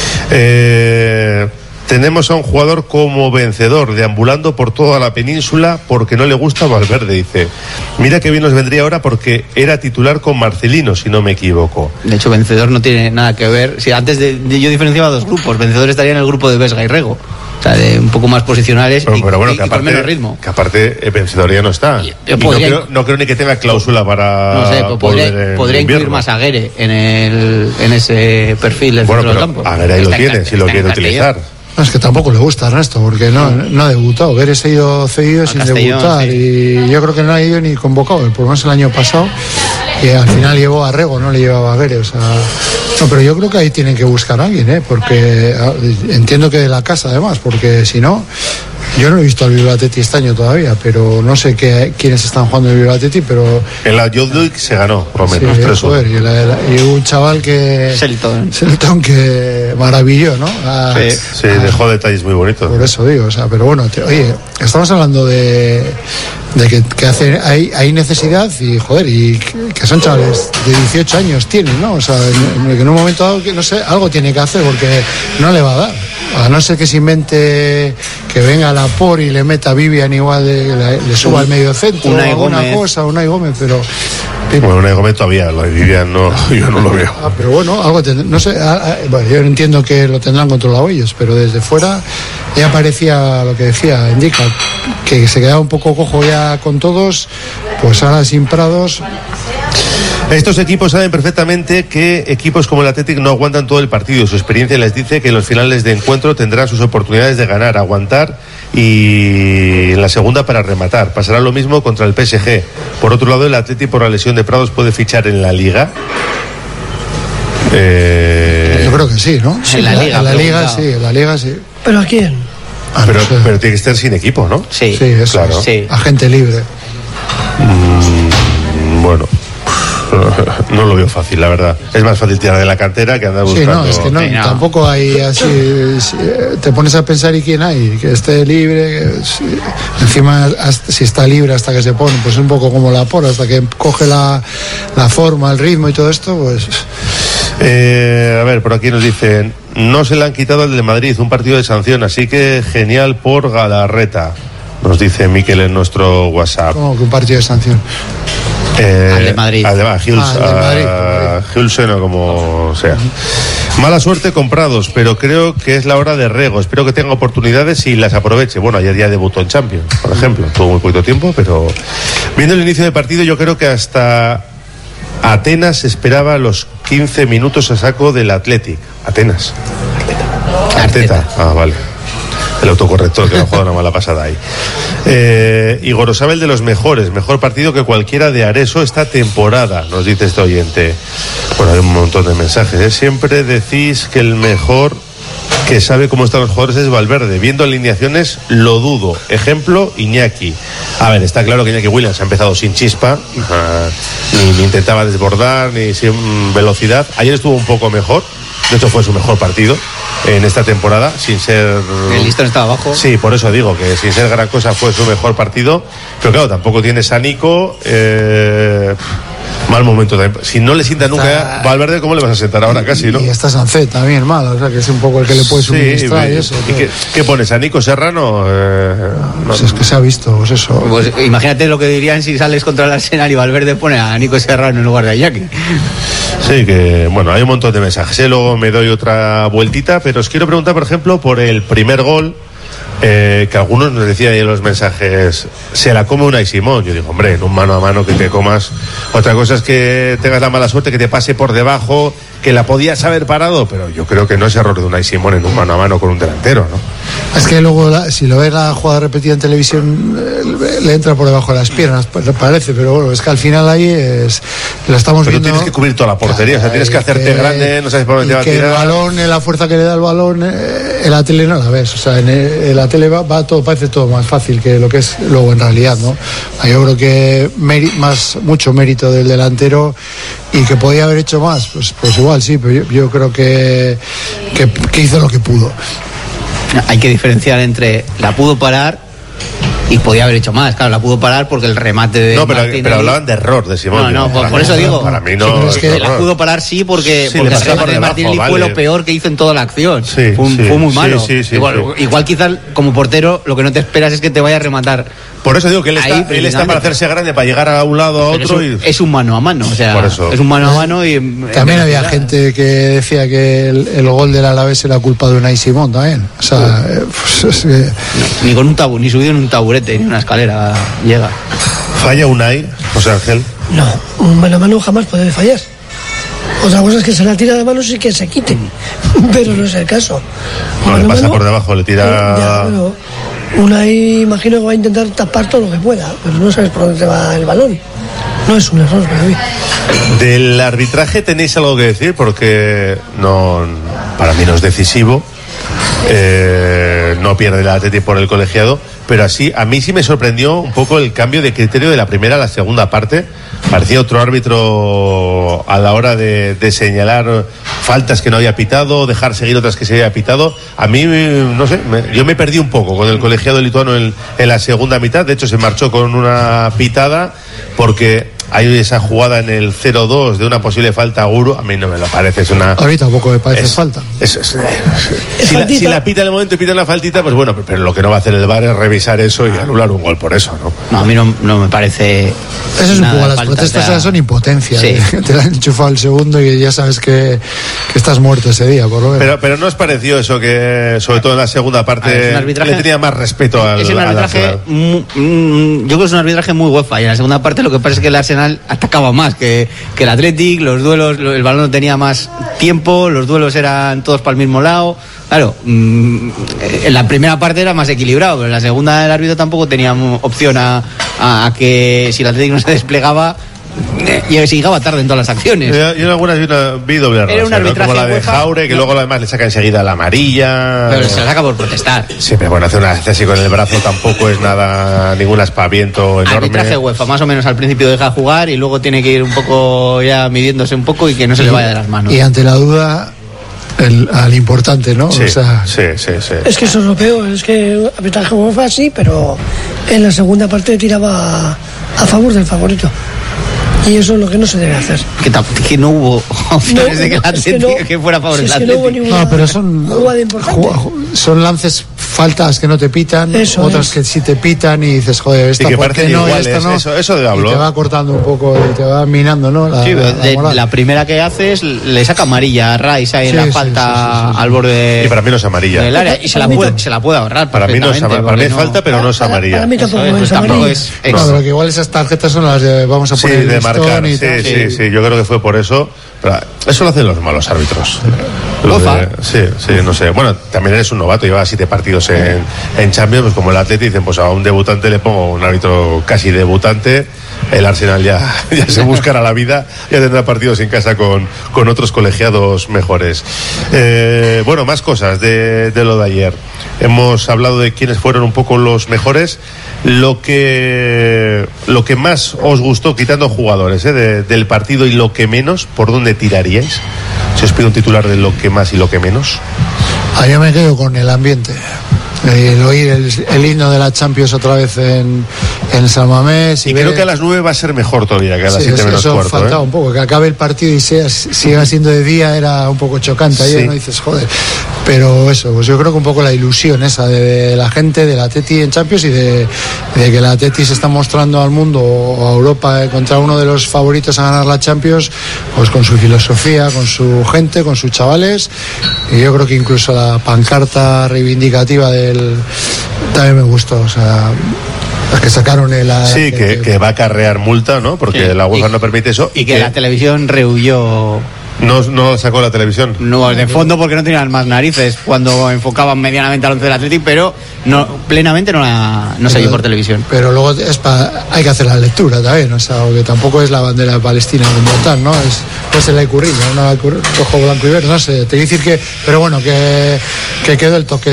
Tenemos a un jugador como vencedor, deambulando por toda la península porque no le gusta Valverde, dice. Mira que bien nos vendría ahora porque era titular con Marcelino, si no me equivoco. De hecho, vencedor no tiene nada que ver. Si antes yo diferenciaba dos grupos, vencedor estaría en el grupo de Vesga y Rego. O sea, de un poco más posicionales pero bueno, y con menos ritmo. Que aparte vencedor ya no está. No creo ni que tenga cláusula para... No sé, podría incluir más a Aguirre en ese perfil del centro del campo. Aguirre ahí lo tiene, si lo quiere utilizar. No, es que tampoco le gusta a Ernesto, porque no ha debutado. Veres ha ido cedido sin debutar, sí. Y yo creo que no ha ido ni convocado, por lo menos el año pasado, y al final llevó a Rego, no le llevaba a Guerre, o sea... No, pero yo creo que ahí tienen que buscar a alguien, porque entiendo que de la casa además, porque si no... Yo no he visto al Bilbao Athletic este año todavía, pero no sé quiénes están jugando en el Bilbao Athletic, pero... En la Youth League se ganó, por lo menos, sí, joder, y un chaval que... Selton, que maravilló, ¿no? Sí, dejó detalles muy bonitos. Por eso digo, o sea, pero bueno, oye, estamos hablando de que hay necesidad y, joder, y que son chavales de 18 años tienen, ¿no? O sea, en un momento dado, que no sé, algo tiene que hacer porque no le va a dar. A no ser que se invente que venga la por y le meta a Vivian igual le suba al medio centro o alguna cosa, Unai Gómez, pero... Bueno, Unai Gómez todavía, lo de Vivian yo no lo veo. Pero bueno, algo no sé, bueno, yo entiendo que lo tendrán controlado ellos, pero desde fuera ya parecía lo que decía Indica, que se quedaba un poco cojo ya con todos, pues ahora sin Prados... Estos equipos saben perfectamente que equipos como el Athletic no aguantan todo el partido. Su experiencia les dice que en los finales de encuentro tendrán sus oportunidades de ganar, aguantar y en la segunda para rematar. Pasará lo mismo contra el PSG. Por otro lado, el Athletic por la lesión de Prados puede fichar en la Liga. Yo creo que sí, ¿no? Sí, en la Liga sí. ¿Pero a quién? Pero tiene que estar sin equipo, ¿no? Sí, eso claro. Sí. Agente libre. Bueno, no lo veo fácil, la verdad. Es más fácil tirar de la cantera que andar buscando. Sí, no, es que no, tampoco hay así. Te pones a pensar y quién hay, que esté libre. Encima, si está libre hasta que se pone, pues es un poco como la Por, hasta que coge la forma, el ritmo y todo esto, pues. A ver, por aquí nos dicen: no se le han quitado al de Madrid, un partido de sanción, así que genial por Galarreta. Nos dice Miquel en nuestro WhatsApp. ¿Cómo que un partido de sanción? Al de Madrid. Al de Madrid. Hulsen o como sea. Mala suerte comprados, pero creo que es la hora de Rego. Espero que tenga oportunidades y las aproveche. Bueno, ayer ya debutó en Champions, por ejemplo. Tuvo muy poquito tiempo, pero viendo el inicio del partido, yo creo que hasta Atenas esperaba los 15 minutos a saco del Athletic. Atenas. Arteta. Ah, vale. El autocorrector que no ha jugado una mala pasada ahí. Y Gorosabel de los mejores, mejor partido que cualquiera de Areso esta temporada, nos dice este oyente. Bueno, hay un montón de mensajes. Siempre decís que el mejor que sabe cómo están los jugadores es Valverde. Viendo alineaciones lo dudo. Ejemplo, Iñaki. A ver, está claro que Iñaki Williams ha empezado sin chispa, ni intentaba desbordar, ni sin velocidad. Ayer estuvo un poco mejor. De hecho fue su mejor partido en esta temporada, sin ser... El listón estaba abajo. Sí, por eso digo que sin ser gran cosa fue su mejor partido. Pero claro, tampoco tienes a Nico. Mal momento también. Si no le sienta nunca Valverde, ¿cómo le vas a sentar ahora casi, no? Y está Sancet también mal, o sea que es un poco el que le puede suministrar y eso. ¿Y qué pones? ¿A Nico Serrano? Pues es que se ha visto, pues eso. Pues imagínate lo que dirían si sales contra el Arsenal y Valverde pone a Nico Serrano en lugar de Iñaki. Sí, que bueno, hay un montón de mensajes. Luego me doy otra vueltita, pero os quiero preguntar, por ejemplo, por el primer gol. Que algunos nos decían ahí en los mensajes, se la come Unai Simón. Yo digo, hombre, en un mano a mano que te comas. Otra cosa es que tengas la mala suerte que te pase por debajo, que la podías haber parado, pero yo creo que no es error de Unai Simón en un mano a mano con un delantero, ¿no? Es que luego, si lo ves la jugada repetida en televisión, le entra por debajo de las piernas, parece, pero bueno, es que al final ahí lo estamos pero viendo. Tienes que cubrir toda la portería, o sea, tienes que hacerte grande, no sabes por dónde te va a tirar. Que el balón, la fuerza que le da el balón, en la tele no la ves, o sea, en la tele va todo, parece todo más fácil que lo que es luego en realidad, ¿no? Yo creo que mucho mérito del delantero y que podía haber hecho más, pues igual sí, pero yo creo que hizo lo que pudo. Hay que diferenciar entre la pudo parar y podía haber hecho más. Claro, la pudo parar porque el remate de pero hablaban de error de Simón. No, por eso digo. Para mí no. Es que la pudo parar porque el remate de Martinelli fue lo peor que hizo en toda la acción. Sí, fue muy malo. Sí, igual quizás como portero lo que no te esperas es que te vaya a rematar. Por eso digo que él está para hacerse grande, para llegar a un lado a otro. Es un mano a mano, o sea, por eso. es un mano a mano y... También había gente que decía que el gol del Alavés era culpa de Unai Simón también. O sea, pues es que... ni con un ni subido en un taburete, ni una escalera llega. ¿Falla Unai, José Ángel? No, un mano a mano jamás puede fallar. Otra cosa es que se la tira de manos y que se quite, pero no es el caso. No, le pasa por debajo, le tira... Unai imagino que va a intentar tapar todo lo que pueda, pero no sabes por dónde va el balón. No es un error, pero ¿Del arbitraje tenéis algo que decir? Porque no, para mí no es decisivo. No pierde el Atleti por el colegiado, pero así a mí sí me sorprendió un poco el cambio de criterio de la primera a la segunda parte. Parecía otro árbitro a la hora de señalar faltas que no había pitado, dejar seguir otras que se había pitado. A mí, no sé, yo me perdí un poco con el colegiado lituano en la segunda mitad. De hecho se marchó con una pitada porque hay esa jugada en el 0-2 de una posible falta a Guru. A mí no me lo parece, es una... A mí tampoco me parece falta. Si la pita en el momento y pita una faltita, pues bueno, pero lo que no va a hacer el VAR es revisar eso y anular un gol por eso, ¿no? No, a mí no me parece... Eso es un poco, las protestas son impotencia. Sí. Te la han enchufado el segundo y ya sabes que estás muerto ese día, por lo menos. Pero ¿no os pareció eso que, sobre todo en la segunda parte, le tenía más respeto al arbitraje? Yo creo que es un arbitraje muy UEFA, y en la segunda parte lo que pasa es que el Arsenal atacaba más que el Athletic, los duelos, el balón no tenía más tiempo, los duelos eran todos para el mismo lado. Claro, en la primera parte era más equilibrado, pero en la segunda el árbitro tampoco tenía opción a que si el Athletic no se desplegaba, y se llegaba tarde en todas las acciones. Yo en algunas vi doble Era un arbitraje, como la de Jaure, que luego además le saca enseguida la amarilla. Pero se la saca por protestar. Sí, pero bueno, hacer una así con el brazo tampoco es nada, ningún aspaviento enorme. Arbitraje UEFA, más o menos al principio deja jugar y luego tiene que ir un poco ya midiéndose un poco y que no se le vaya de las manos. Y ante la duda, al importante, ¿no? Sí, o sea, sí. Es que eso es lo peor, es que arbitraje UEFA sí, pero en la segunda parte tiraba a favor del favorito. Y eso es lo que no se debe hacer. Que no hubo opciones de que el Atlético que fuera a favor del Atlético. No, pero son lances, faltas que no te pitan, eso otras que sí te pitan y dices, joder, esta que ¿por qué no? iguales, Esta no. Eso de hablo. Y te va cortando un poco y te va minando, ¿no? La primera que haces le saca amarilla a Rice ahí en la falta al borde. Y para mí no es amarilla. Del área, y se la puede ahorrar. Para mí no es amarilla. Para mí es falta, pero no es amarilla. Para mí tampoco es amarilla. No, pero que igual esas tarjetas son las de vamos a poner de marcar. Y sí, yo creo que fue por eso. Pero eso lo hacen los malos árbitros. Sí, no sé. Bueno, también eres un novato, lleva 7 partidos en Champions, pues como el Atleti dicen, pues a un debutante le pongo un árbitro casi debutante. El Arsenal ya se buscará la vida, ya tendrá partidos en casa con otros colegiados mejores. Bueno, más cosas de lo de ayer. Hemos hablado de quiénes fueron un poco los mejores. Lo que más os gustó, quitando jugadores del partido, y lo que menos, ¿por dónde tiraríais? Si os pido un titular de lo que más y lo que menos. Yo me quedo con el ambiente. El oír el himno de la Champions otra vez en San Mamés. Y creo que a las 9 va a ser mejor todavía que a las 7 menos cuarto. Faltaba un poco, que acabe el partido y siga siendo de día, era un poco chocante. Ayer no dices, joder. Pero eso, pues yo creo que un poco la ilusión esa de la gente del Atleti en Champions y de que el Atleti se está mostrando al mundo o a Europa contra uno de los favoritos a ganar la Champions, pues con su filosofía, con su gente, con sus chavales. Y yo creo que incluso la pancarta reivindicativa también me gustó, o sea, las que sacaron que va a acarrear multa, ¿no? Porque la UEFA no permite eso. Y que la televisión rehuyó. No sacó la televisión. No, de fondo, porque no tenían más narices cuando enfocaban medianamente al once del Atlético, pero plenamente no se vio por televisión. Pero luego hay que hacer la lectura también, o sea, que tampoco es la bandera de Palestina como tal, ¿no? Es el ecurrillo, rojo, blanco y verde, no sé, te voy a decir que, pero bueno, que quedó el toque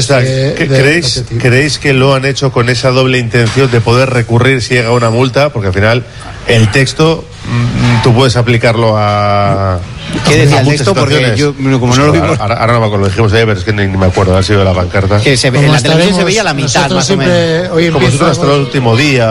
¿Creéis que lo han hecho con esa doble intención de poder recurrir si llega una multa? Porque al final el texto tú puedes aplicarlo a... ¿Qué decía el texto? Porque yo, como no lo vi... Ahora no me acuerdo, lo dijimos ayer, pero es que ni me acuerdo, ha sido de la pancarta. Que en la televisión se veía la mitad, más o menos. Como nosotros hasta el último día.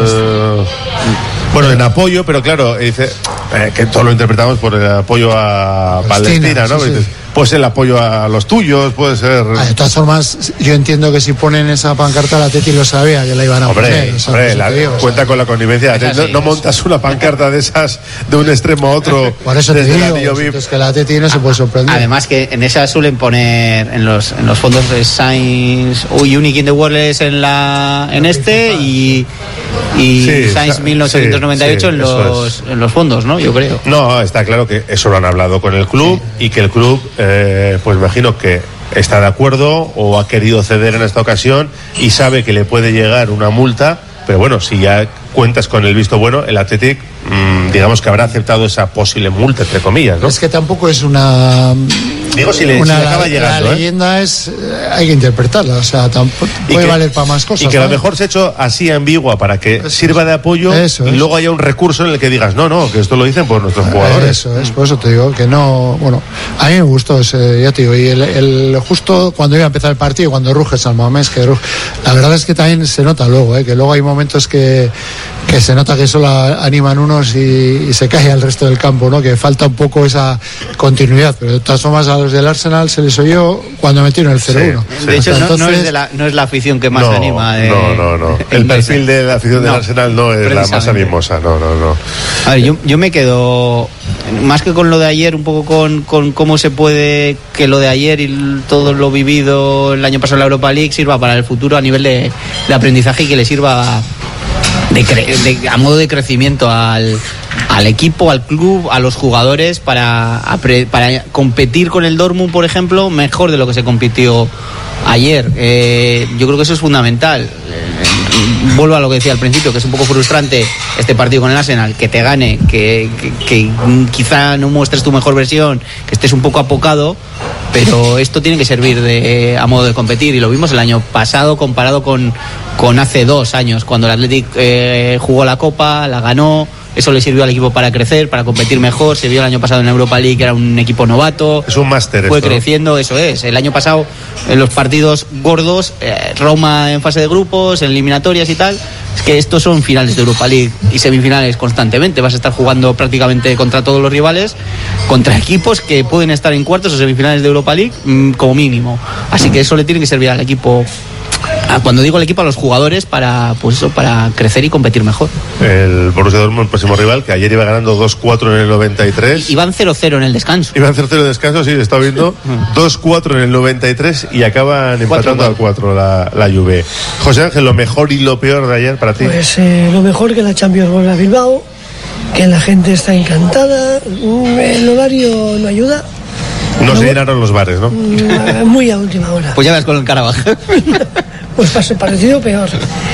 Bueno, en apoyo, pero claro, dice que todo lo interpretamos por el apoyo a Palestina, ¿no? Sí. Puede ser el apoyo a los tuyos, puede ser... De todas formas, yo entiendo que si ponen esa pancarta, la Teti lo sabía que la iban a poner. Cuenta con la connivencia. No montas una pancarta de esas de un extremo a otro. Por eso te digo, es que la Teti no se puede sorprender. Además que en esas suelen poner en los fondos de Science Unique in the World es en este y Science 1998 en los fondos, ¿no? Yo creo. No, está claro que eso lo han hablado con el club y que el club pues imagino que está de acuerdo o ha querido ceder en esta ocasión y sabe que le puede llegar una multa, pero bueno, si ya cuentas con el visto bueno, el Athletic digamos que habrá aceptado esa posible multa, entre comillas, ¿no? Es que tampoco es una... Digo, si le acaba llegando. La leyenda hay que interpretarla, o sea, puede valer para más cosas. Y que a lo mejor se ha hecho así ambigua para que sirva de apoyo y luego haya un recurso en el que digas, no, que esto lo dicen por nuestros jugadores. Eso es, por eso te digo que no. Bueno, a mí me gustó ya te digo, y el justo cuando iba a empezar el partido, cuando ruge San Mamés, la verdad es que también se nota luego, que luego hay momentos que se nota que solo animan unos y se cae al resto del campo, ¿no? Que falta un poco esa continuidad, pero de todas formas a los del Arsenal se les oyó cuando metieron el 0-1. De hecho, no es la afición que más anima. No. El perfil de la afición del Arsenal no es la más animosa, no. A ver, yo me quedo más que con lo de ayer, un poco con cómo se puede que lo de ayer y todo lo vivido el año pasado en la Europa League sirva para el futuro a nivel de aprendizaje y que le sirva a modo de crecimiento al equipo, al club, a los jugadores para competir con el Dortmund, por ejemplo, mejor de lo que se compitió ayer. Yo creo que eso es fundamental. vuelvo a lo que decía al principio, que es un poco frustrante este partido con el Arsenal, que te gane, que quizá no muestres tu mejor versión, que estés un poco apocado, pero esto tiene que servir a modo de competir, y lo vimos el año pasado comparado con hace 2 años, cuando el Athletic jugó la Copa, la ganó. Eso le sirvió al equipo para crecer, para competir mejor. Se vio el año pasado en la Europa League, que era un equipo novato. Es un máster. Fue creciendo, eso es. El año pasado, en los partidos gordos, Roma en fase de grupos, en eliminatorias y tal, es que estos son finales de Europa League y semifinales constantemente. Vas a estar jugando prácticamente contra todos los rivales, contra equipos que pueden estar en cuartos o semifinales de Europa League como mínimo. Así que eso le tiene que servir al equipo. Cuando digo el equipo, a los jugadores para crecer y competir mejor. El Borussia Dortmund, el próximo rival, que ayer iba ganando 2-4 en el 93. Iban 0-0 en el descanso. Iban 0-0 en el descanso, sí, está viendo. 2-4 en el 93 y acaban empatando al 4 la Juve. José Ángel, lo mejor y lo peor de ayer para ti. Pues lo mejor, que la Champions vuelve a Bilbao, que la gente está encantada, el horario no ayuda. No se llenaron los bares, ¿no? Muy a última hora. Pues ya ves con el Karabaj. Pues parecido peor.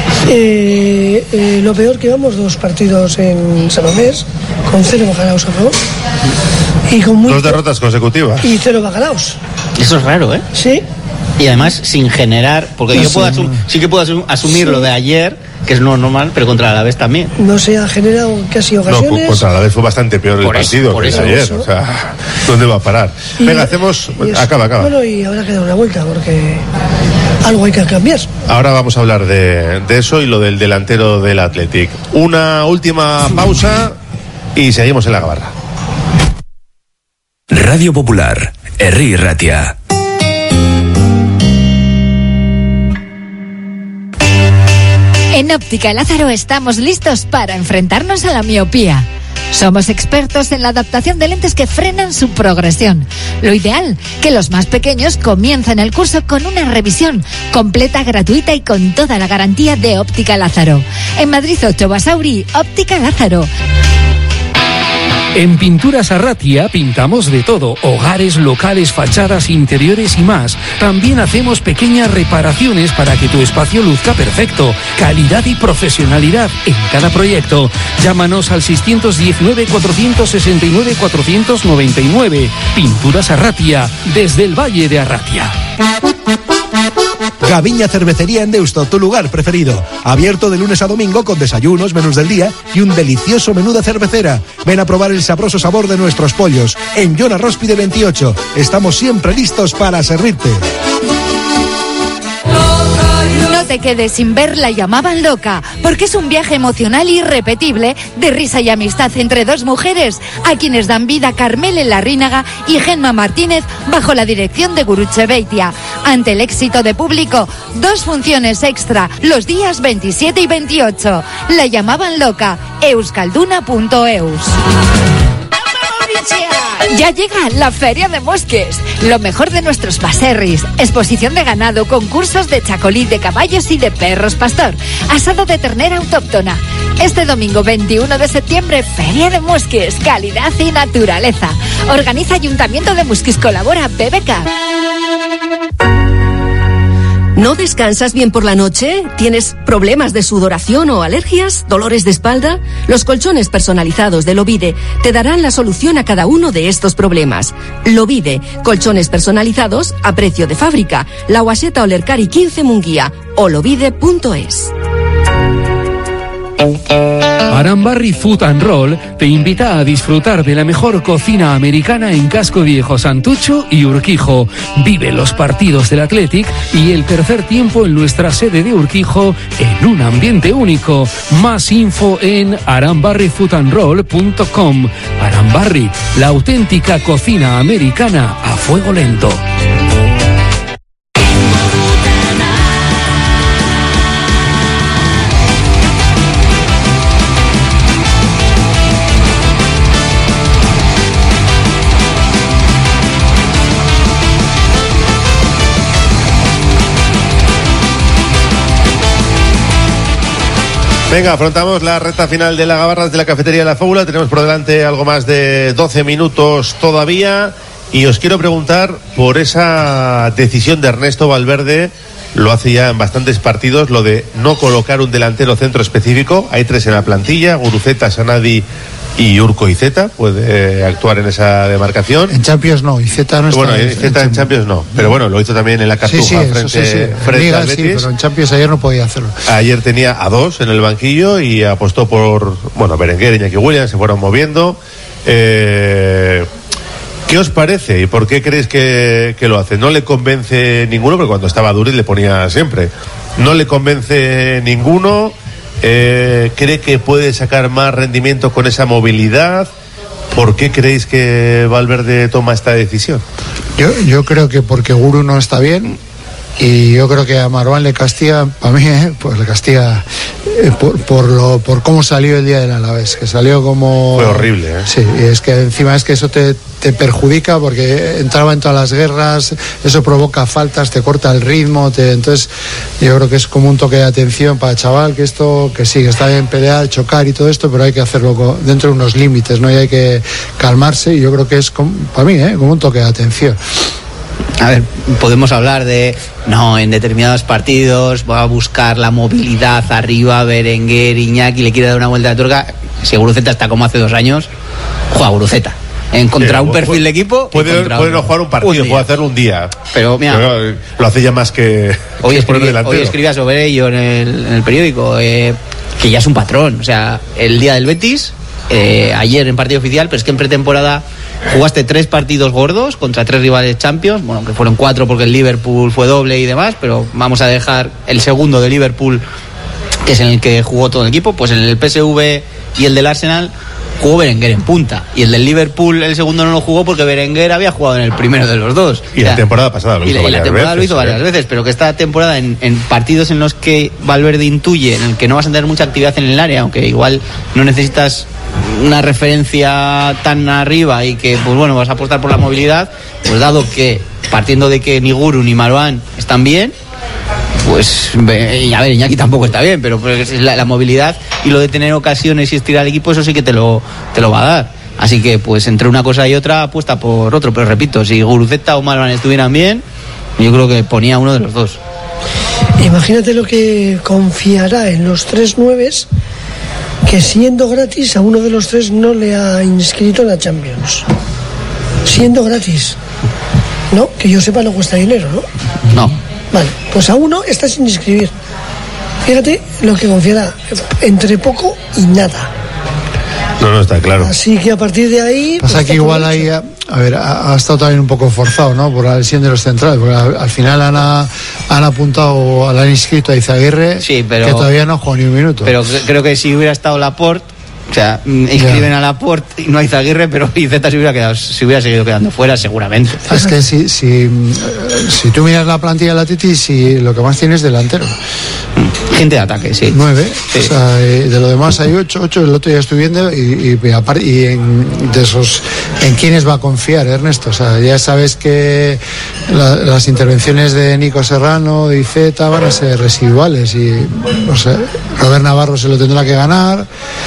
Lo peor, que vamos 2 partidos en San Mamés, con 0 bacalaos a favor. Y con 2 derrotas consecutivas. Y 0 bacalaos. Eso es raro, ¿eh? Sí. Y además sin generar, porque No yo sé. sí que puedo asumir Sí. lo de ayer, que es no normal, pero contra el Alavés también. No se ha generado casi ocasiones. No, contra la vez fue bastante peor el partido que el de ayer. O sea, ¿dónde va a parar? Venga, hacemos... Acaba. Bueno, y habrá que dar una vuelta, porque algo hay que cambiar. Ahora vamos a hablar de eso y lo del delantero del Athletic. Una última pausa y seguimos en la Gabarra. Radio Popular, Herri Ratia. En Óptica Lázaro estamos listos para enfrentarnos a la miopía. Somos expertos en la adaptación de lentes que frenan su progresión. Lo ideal, que los más pequeños comiencen el curso con una revisión completa, gratuita y con toda la garantía de Óptica Lázaro. En Madrid 8, Basauri, Óptica Lázaro. En Pinturas Arratia pintamos de todo: hogares, locales, fachadas, interiores y más. También hacemos pequeñas reparaciones para que tu espacio luzca perfecto. Calidad y profesionalidad en cada proyecto. Llámanos al 619-469-499. Pinturas Arratia, desde el Valle de Arratia. Gaviña Cervecería en Deusto, tu lugar preferido. Abierto de lunes a domingo con desayunos, menús del día y un delicioso menú de cervecera. Ven a probar el sabroso sabor de nuestros pollos. En Joan Róspide 28. Estamos siempre listos para servirte. No te quedes sin ver La Llamaban Loca, porque es un viaje emocional irrepetible de risa y amistad entre 2 mujeres, a quienes dan vida Carmele Larrínaga y Gemma Martínez, bajo la dirección de Guruche Beitia. Ante el éxito de público, 2 funciones extra los días 27 y 28. La Llamaban Loca, euskalduna.eus. Ya llega la Feria de Mosques, lo mejor de nuestros baserris, exposición de ganado, concursos de chacolí, de caballos y de perros pastor, asado de ternera autóctona. Este domingo 21 de septiembre, Feria de Mosques, calidad y naturaleza. Organiza Ayuntamiento de Musquis, colabora BBK. ¿No descansas bien por la noche? ¿Tienes problemas de sudoración o alergias? ¿Dolores de espalda? Los colchones personalizados de Lovide te darán la solución a cada uno de estos problemas. Lovide, colchones personalizados a precio de fábrica. La Guaseta Olercari 15 Munguía o lovide.es. Arambarri Food and Roll te invita a disfrutar de la mejor cocina americana en Casco Viejo, Santucho y Urquijo. Vive los partidos del Athletic y el tercer tiempo en nuestra sede de Urquijo en un ambiente único. Más info en arambarrifoodandroll.com. Arambarri, la auténtica cocina americana a fuego lento. Venga, afrontamos la recta final de la Gabarra desde la cafetería de la Fábula. Tenemos por delante algo más de 12 minutos todavía. Y os quiero preguntar por esa decisión de Ernesto Valverde lo hace ya en bastantes partidos, lo de no colocar un delantero centro específico. Hay 3 en la plantilla: Guruceta, Sanadi y Urko Iceta puede actuar en esa demarcación. En Champions no, Iceta no está. Bueno, Iceta en Champions no, pero bueno, lo hizo también en la Cartuja frente al Betis. Sí, pero en Champions ayer no podía hacerlo. Ayer tenía a 2 en el banquillo y apostó por, Berenguer y Iñaki Williams, se fueron moviendo. ¿Qué os parece y por qué creéis que lo hace? ¿No le convence ninguno? Porque cuando estaba Duriz le ponía siempre. ¿No le convence ninguno? ¿Cree que puede sacar más rendimiento con esa movilidad? ¿Por qué creéis que Valverde toma esta decisión? Yo creo que porque Guru no está bien, y yo creo que a Marwan le castiga, para mí, pues le castiga por cómo salió el día del Alavés, que salió como... Fue horrible, ¿eh? Sí, y es que encima es que eso te perjudica porque entraba en todas las guerras, eso provoca faltas, te corta el ritmo, entonces yo creo que es como un toque de atención para el chaval, que esto, que sí, que está bien pelear, chocar y todo esto, pero hay que hacerlo dentro de unos límites, ¿no? Y hay que calmarse, y yo creo que es, para mí, como un toque de atención. A ver, podemos hablar de, en determinados partidos va a buscar la movilidad arriba, Berenguer, Iñaki le quiere dar una vuelta de tuerca. Si Guruceta está como hace 2 años, juega Guruceta. Contra un perfil de equipo. Puede no jugar un partido, puede hacerlo un día. Pero mira, lo hace ya más que. Hoy escribía sobre ello en el periódico, que ya es un patrón. O sea, el día del Betis, ayer en partido oficial, pero es que en pretemporada jugaste 3 partidos gordos contra 3 rivales Champions, bueno, que fueron 4 porque el Liverpool fue doble y demás, pero vamos a dejar el segundo de Liverpool, que es en el que jugó todo el equipo. Pues en el PSV y el del Arsenal jugó Berenguer en punta, y el del Liverpool el segundo no lo jugó porque Berenguer había jugado en el primero de los dos. Y la temporada pasada lo hizo varias veces, pero que esta temporada en partidos en los que Valverde intuye en el que no vas a tener mucha actividad en el área, aunque igual no necesitas una referencia tan arriba y que, pues bueno, vas a apostar por la movilidad, pues dado que, partiendo de que ni Guru ni Marwan están bien, pues, y a ver, Iñaki tampoco está bien, pero pues, la movilidad y lo de tener ocasiones y estirar el equipo, eso sí que te lo va a dar. Así que, pues, entre una cosa y otra, apuesta por otro. Pero repito, si Guruceta o Marwan estuvieran bien, yo creo que ponía uno de los dos. Imagínate lo que confiará en los 3 nueves, que siendo gratis a uno de los 3 no le ha inscrito en la Champions. Siendo gratis. No, que yo sepa no cuesta dinero, ¿no? No. Vale, pues a uno está sin inscribir. Fíjate lo que confiará, entre poco y nada. No, está claro. Así que a partir de ahí... Pasa pues que igual ahí, ha estado también un poco forzado, ¿no? Por la lesión de los centrales, porque al final han apuntado, le han inscrito a Izaguirre, sí, pero, que todavía no jugó ni un minuto. Pero creo que si hubiera estado Laporte, o sea, inscriben a Laporte y no a Izaguirre, pero Iceta se hubiera seguido quedando fuera, seguramente. Es que si tú miras la plantilla de la Titi, si lo que más tienes es delantero. Gente de ataque, sí. 9, sí. O sea, de lo demás hay 8, el otro ya estoy viendo, y de esos, ¿en quiénes va a confiar Ernesto? O sea, ya sabes que las intervenciones de Nico Serrano, de Iceta, van a ser residuales, y no sé, Robert Navarro se lo tendrá que ganar.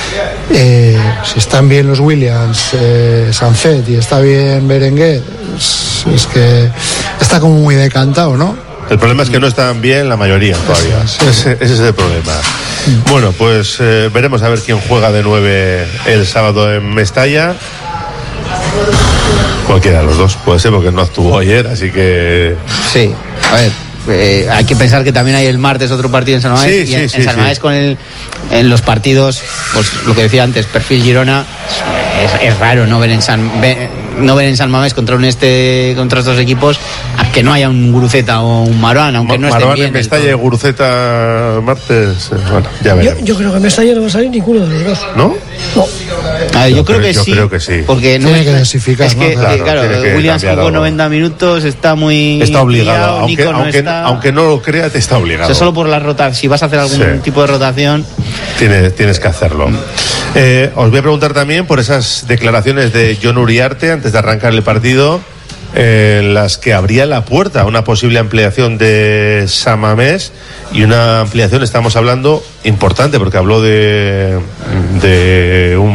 Si están bien los Williams, Sanfet, y está bien Berenguer, es que está como muy decantado, ¿no? El problema es que no están bien la mayoría todavía. Ese es el problema. Bueno, pues veremos a ver quién juega de 9 el sábado en Mestalla. Cualquiera de los dos puede ser, porque no actuó ayer, así que... Sí, a ver, hay que pensar que también hay el martes otro partido en San Mamés, y en San Mamés en los partidos, pues lo que decía antes, perfil Girona, es raro no ver en San Mamés contra estos equipos que no haya un Guruceta o un Marwan, aunque no estén bien. En Mestalla y Guruceta martes, bueno, ya veremos. Yo creo que en Mestalla no va a salir ninguno de los dos. ¿No? No. A ver, yo creo que sí. Porque no tiene que dosificar. Es que, claro, Williams jugó 90 minutos, está obligado, aunque no lo crea, te está obligado. O sea, solo por la rotación, si vas a hacer algún tipo de rotación, tienes que hacerlo. Os voy a preguntar también por esas declaraciones de Jon Uriarte antes de arrancar el partido, en las que abría la puerta a una posible ampliación de San Mamés, y una ampliación, estamos hablando, importante, porque habló de un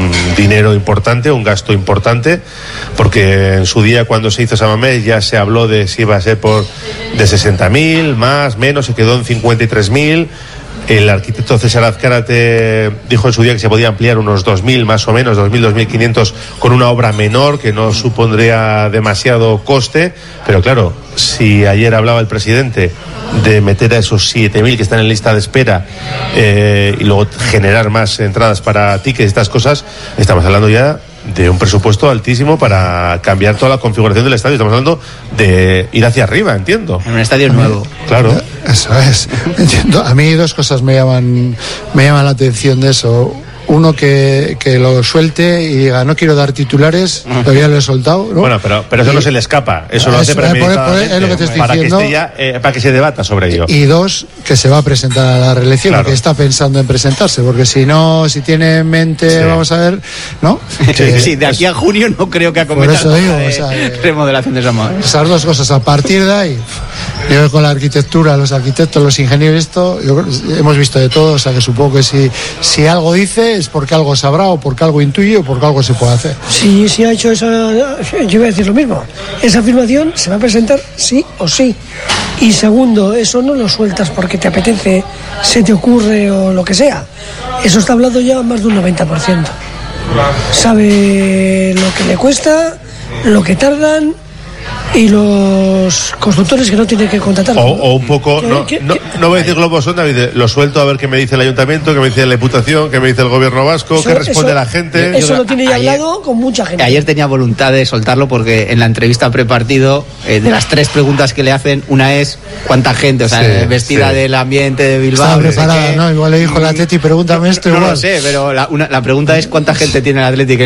un dinero importante, un gasto importante, porque en su día cuando se hizo San Mamés ya se habló de si iba a ser de 60.000, más, menos, se quedó en 53.000. El arquitecto César Azcárate dijo en su día que se podía ampliar unos 2.000 más o menos, 2.000, 2.500 con una obra menor que no supondría demasiado coste, pero claro, si ayer hablaba el presidente de meter a esos 7.000 que están en lista de espera y luego generar más entradas para tickets y estas cosas, estamos hablando ya de un presupuesto altísimo para cambiar toda la configuración del estadio. Estamos hablando de ir hacia arriba, entiendo. En un estadio nuevo. Claro. Eso es. Entiendo. A mí dos cosas me llaman la atención de eso. Uno que lo suelte y diga, no quiero dar titulares, todavía lo he soltado, ¿no? Bueno, pero eso no se le escapa, eso lo hace premeditadamente, es lo que te estoy para diciendo, que esté ya, para que se debata sobre ello. Y dos, que se va a presentar a la reelección, Claro. que está pensando en presentarse, porque si no, si tiene en mente, vamos a ver, ¿no? Sí, de aquí a junio no creo que acometa Por eso digo, remodelación de San Mamés. Esas dos cosas, a partir de ahí, yo con la arquitectura, los arquitectos, los ingenieros, hemos visto de todo, o sea que supongo que si algo dice es porque algo sabrá o porque algo intuye o porque algo se puede hacer. Si ha hecho esa, yo iba a decir lo mismo, esa afirmación se va a presentar sí o sí. Y segundo, eso no lo sueltas porque te apetece, se te ocurre o lo que sea. Eso está hablado ya más de un 90%. Sabe lo que le cuesta, lo que tardan y los constructores que no tienen que contratar. O un poco, no voy a decir globos sonda, lo suelto a ver qué me dice el ayuntamiento, qué me dice la Diputación, qué me dice el gobierno vasco, qué responde la gente. Eso lo tiene ya hablado con mucha gente. Ayer tenía voluntad de soltarlo porque en la entrevista prepartido, de las 3 preguntas que le hacen, una es cuánta gente, o sea, vestida del ambiente de Bilbao. Estaba preparada, ¿no? Igual le dijo el Atleti, pregúntame esto igual. No lo sé, pero la pregunta es cuánta gente tiene el Athletic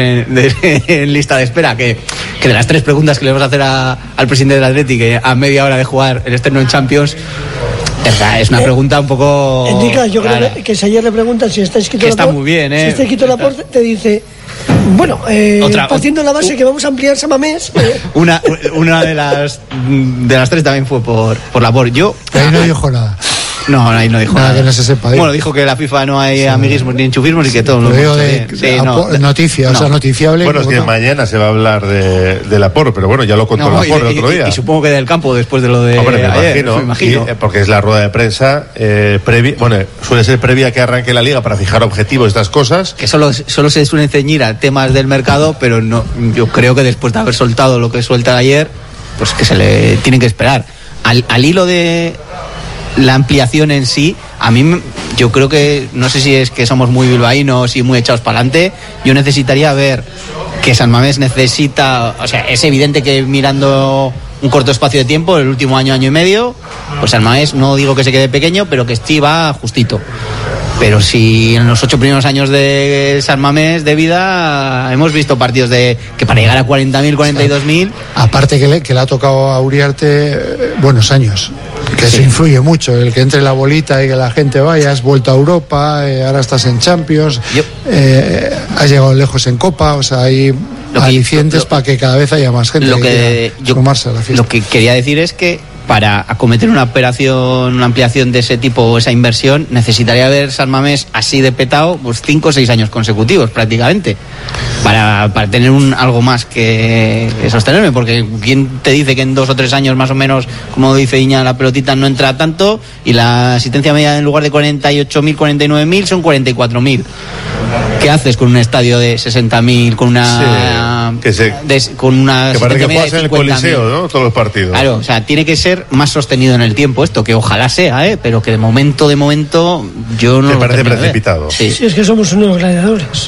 en lista de espera, que de las 3 preguntas que le vamos a hacer al presidente del Athletic a media hora de jugar el estreno en Champions, es una pregunta un poco indica, yo creo que si ayer le preguntan si está escrito que está muy bien, si está escrito Laporte, te dice bueno, partiendo la base que vamos a ampliar San Mamés. Una de las 3 también fue por Laporte. Yo ahí no dijo nada. No, ahí no dijo nada. Que no se sepa. Bueno, dijo que en la FIFA no hay amiguismos ni enchufismos y que todo lo digo noticia, o sea, noticiable. Bueno, es que mañana se va a hablar de Laporte, pero bueno, ya lo contó Laporte el otro día. Y supongo que del campo después de lo de Hombre, ayer, me imagino. Porque es la rueda de prensa suele ser previa a que arranque la liga para fijar objetivos y estas cosas. Que solo se suelen ceñir a temas del mercado, pero no, yo creo que después de haber soltado lo que suelta ayer, pues que se le tienen que esperar. Al hilo de la ampliación en sí, a mí yo creo que, no sé si es que somos muy bilbaínos y muy echados para adelante, yo necesitaría ver que San Mamés necesita, o sea, es evidente que mirando un corto espacio de tiempo, el último año y medio, pues San Mamés no digo que se quede pequeño, pero que sí va justito. Pero si en los 8 primeros años de San Mamés de vida hemos visto partidos que para llegar a 40.000, 42.000... Aparte que le ha tocado a Uriarte buenos años, que eso influye mucho, el que entre la bolita y que la gente vaya, has vuelto a Europa, ahora estás en Champions, has llegado lejos en Copa, o sea, hay alicientes para que cada vez haya más gente que sumarse a la fiesta. Lo que quería decir es que para acometer una operación, una ampliación de ese tipo o esa inversión, necesitaría ver San Mamés así de petado pues 5 o 6 años consecutivos prácticamente para tener algo más que sostenerme, porque ¿quién te dice que en 2 o 3 años más o menos, como dice Iña, la pelotita no entra tanto y la asistencia media en lugar de 48.000, 49.000 son 44.000? ¿Qué haces con un estadio de 60.000 con una con una que parece que pasa en el Coliseo, ¿no? Todos los partidos. Claro, o sea, tiene que ser más sostenido en el tiempo esto, que ojalá sea, pero que de momento yo no ¿Te lo parece termino de ver. precipitado? Sí, es que somos unos gladiadores.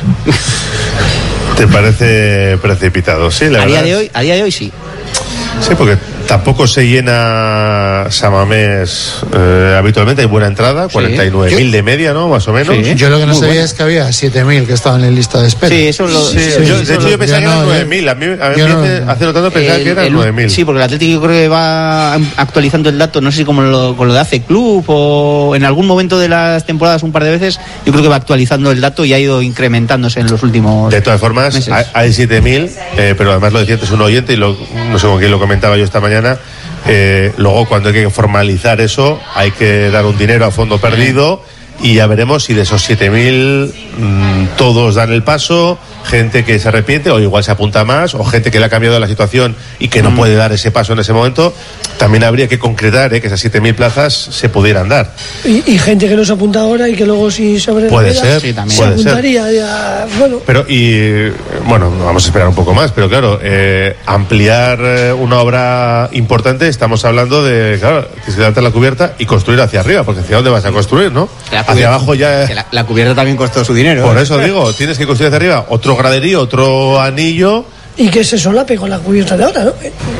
¿Te parece precipitado? Sí, la verdad. A día de hoy sí. Sí, porque tampoco se llena San Mamés habitualmente, hay buena entrada, 49.000 de media, ¿no? Más o menos. Sí. Yo lo que no sabía es que había 7.000 que estaban en lista de espera. Sí, eso lo... De hecho, yo pensaba que eran 9.000. A mí hace notando pensaba que eran 9.000. Sí, porque el Atlético yo creo que va actualizando el dato, no sé si con lo de ACE Club o en algún momento de las temporadas un par de veces, yo creo que va actualizando el dato y ha ido incrementándose en los últimos De todas formas, meses. hay 7.000, pero además lo decía antes un oyente y no sé con quién lo comentaba yo esta mañana. Luego cuando hay que formalizar eso hay que dar un dinero a fondo perdido y ya veremos si de esos 7.000 todos dan el paso gente que se arrepiente o igual se apunta más, o gente que le ha cambiado la situación y que no puede dar ese paso en ese momento. También habría que concretar que esas 7.000 plazas se pudieran dar. Y gente que no se apunta ahora y que luego si sobre puede ser, sí, también. Se apuntaría ya, bueno. Pero vamos a esperar un poco más, pero claro, ampliar una obra importante, estamos hablando de, claro, que se levanta la cubierta y construir hacia arriba, porque hacia dónde vas a construir, ¿no? Hacia abajo ya... Que la cubierta también costó su dinero. Por eso digo, tienes que construir hacia arriba otro graderío, otro anillo... Y que se solape con la cubierta de ahora, ¿no?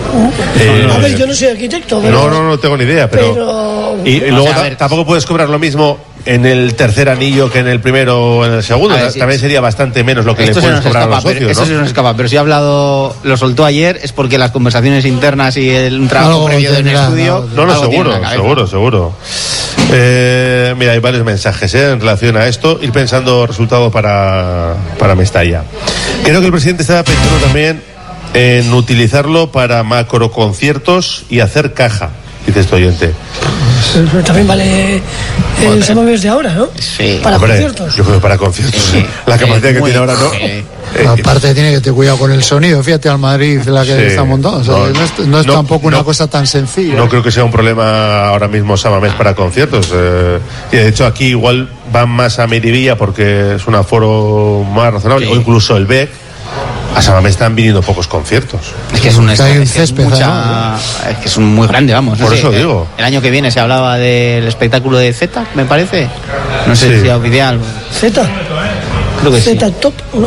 A ver, yo no soy arquitecto, pero... No tengo ni idea, pero... Y luego tampoco puedes cobrar lo mismo en el tercer anillo que en el primero o en el segundo. También sería bastante menos lo que le puedes cobrar a los socios, ¿no? Eso se nos escapa, pero si ha hablado, lo soltó ayer, es porque las conversaciones internas y un trabajo previo en el estudio... Seguro. Mira, hay varios mensajes en relación a esto. Ir pensando resultado para Mestalla. Creo que el presidente estaba pensando también en utilizarlo para macroconciertos y hacer caja, dice este oyente. Pero también vale el Samamés de ahora, ¿no? Sí. Para conciertos. Yo creo que para conciertos. Sí. La capacidad que tiene ahora, ¿no? Aparte tiene que tener cuidado con el sonido. Fíjate al Madrid la que está montado. O sea, no es tampoco una cosa tan sencilla. No creo que sea un problema ahora mismo Samamés para conciertos. Y de hecho aquí igual van más a Miribilla porque es un aforo más razonable. O incluso el BEC. A Samamés están viniendo pocos conciertos. Es que es un césped, es que es muy grande, vamos. Por eso digo. El año que viene se hablaba del espectáculo de Z, me parece. No sé si es oficial. ¿Z? Creo que Z sí. Top. No.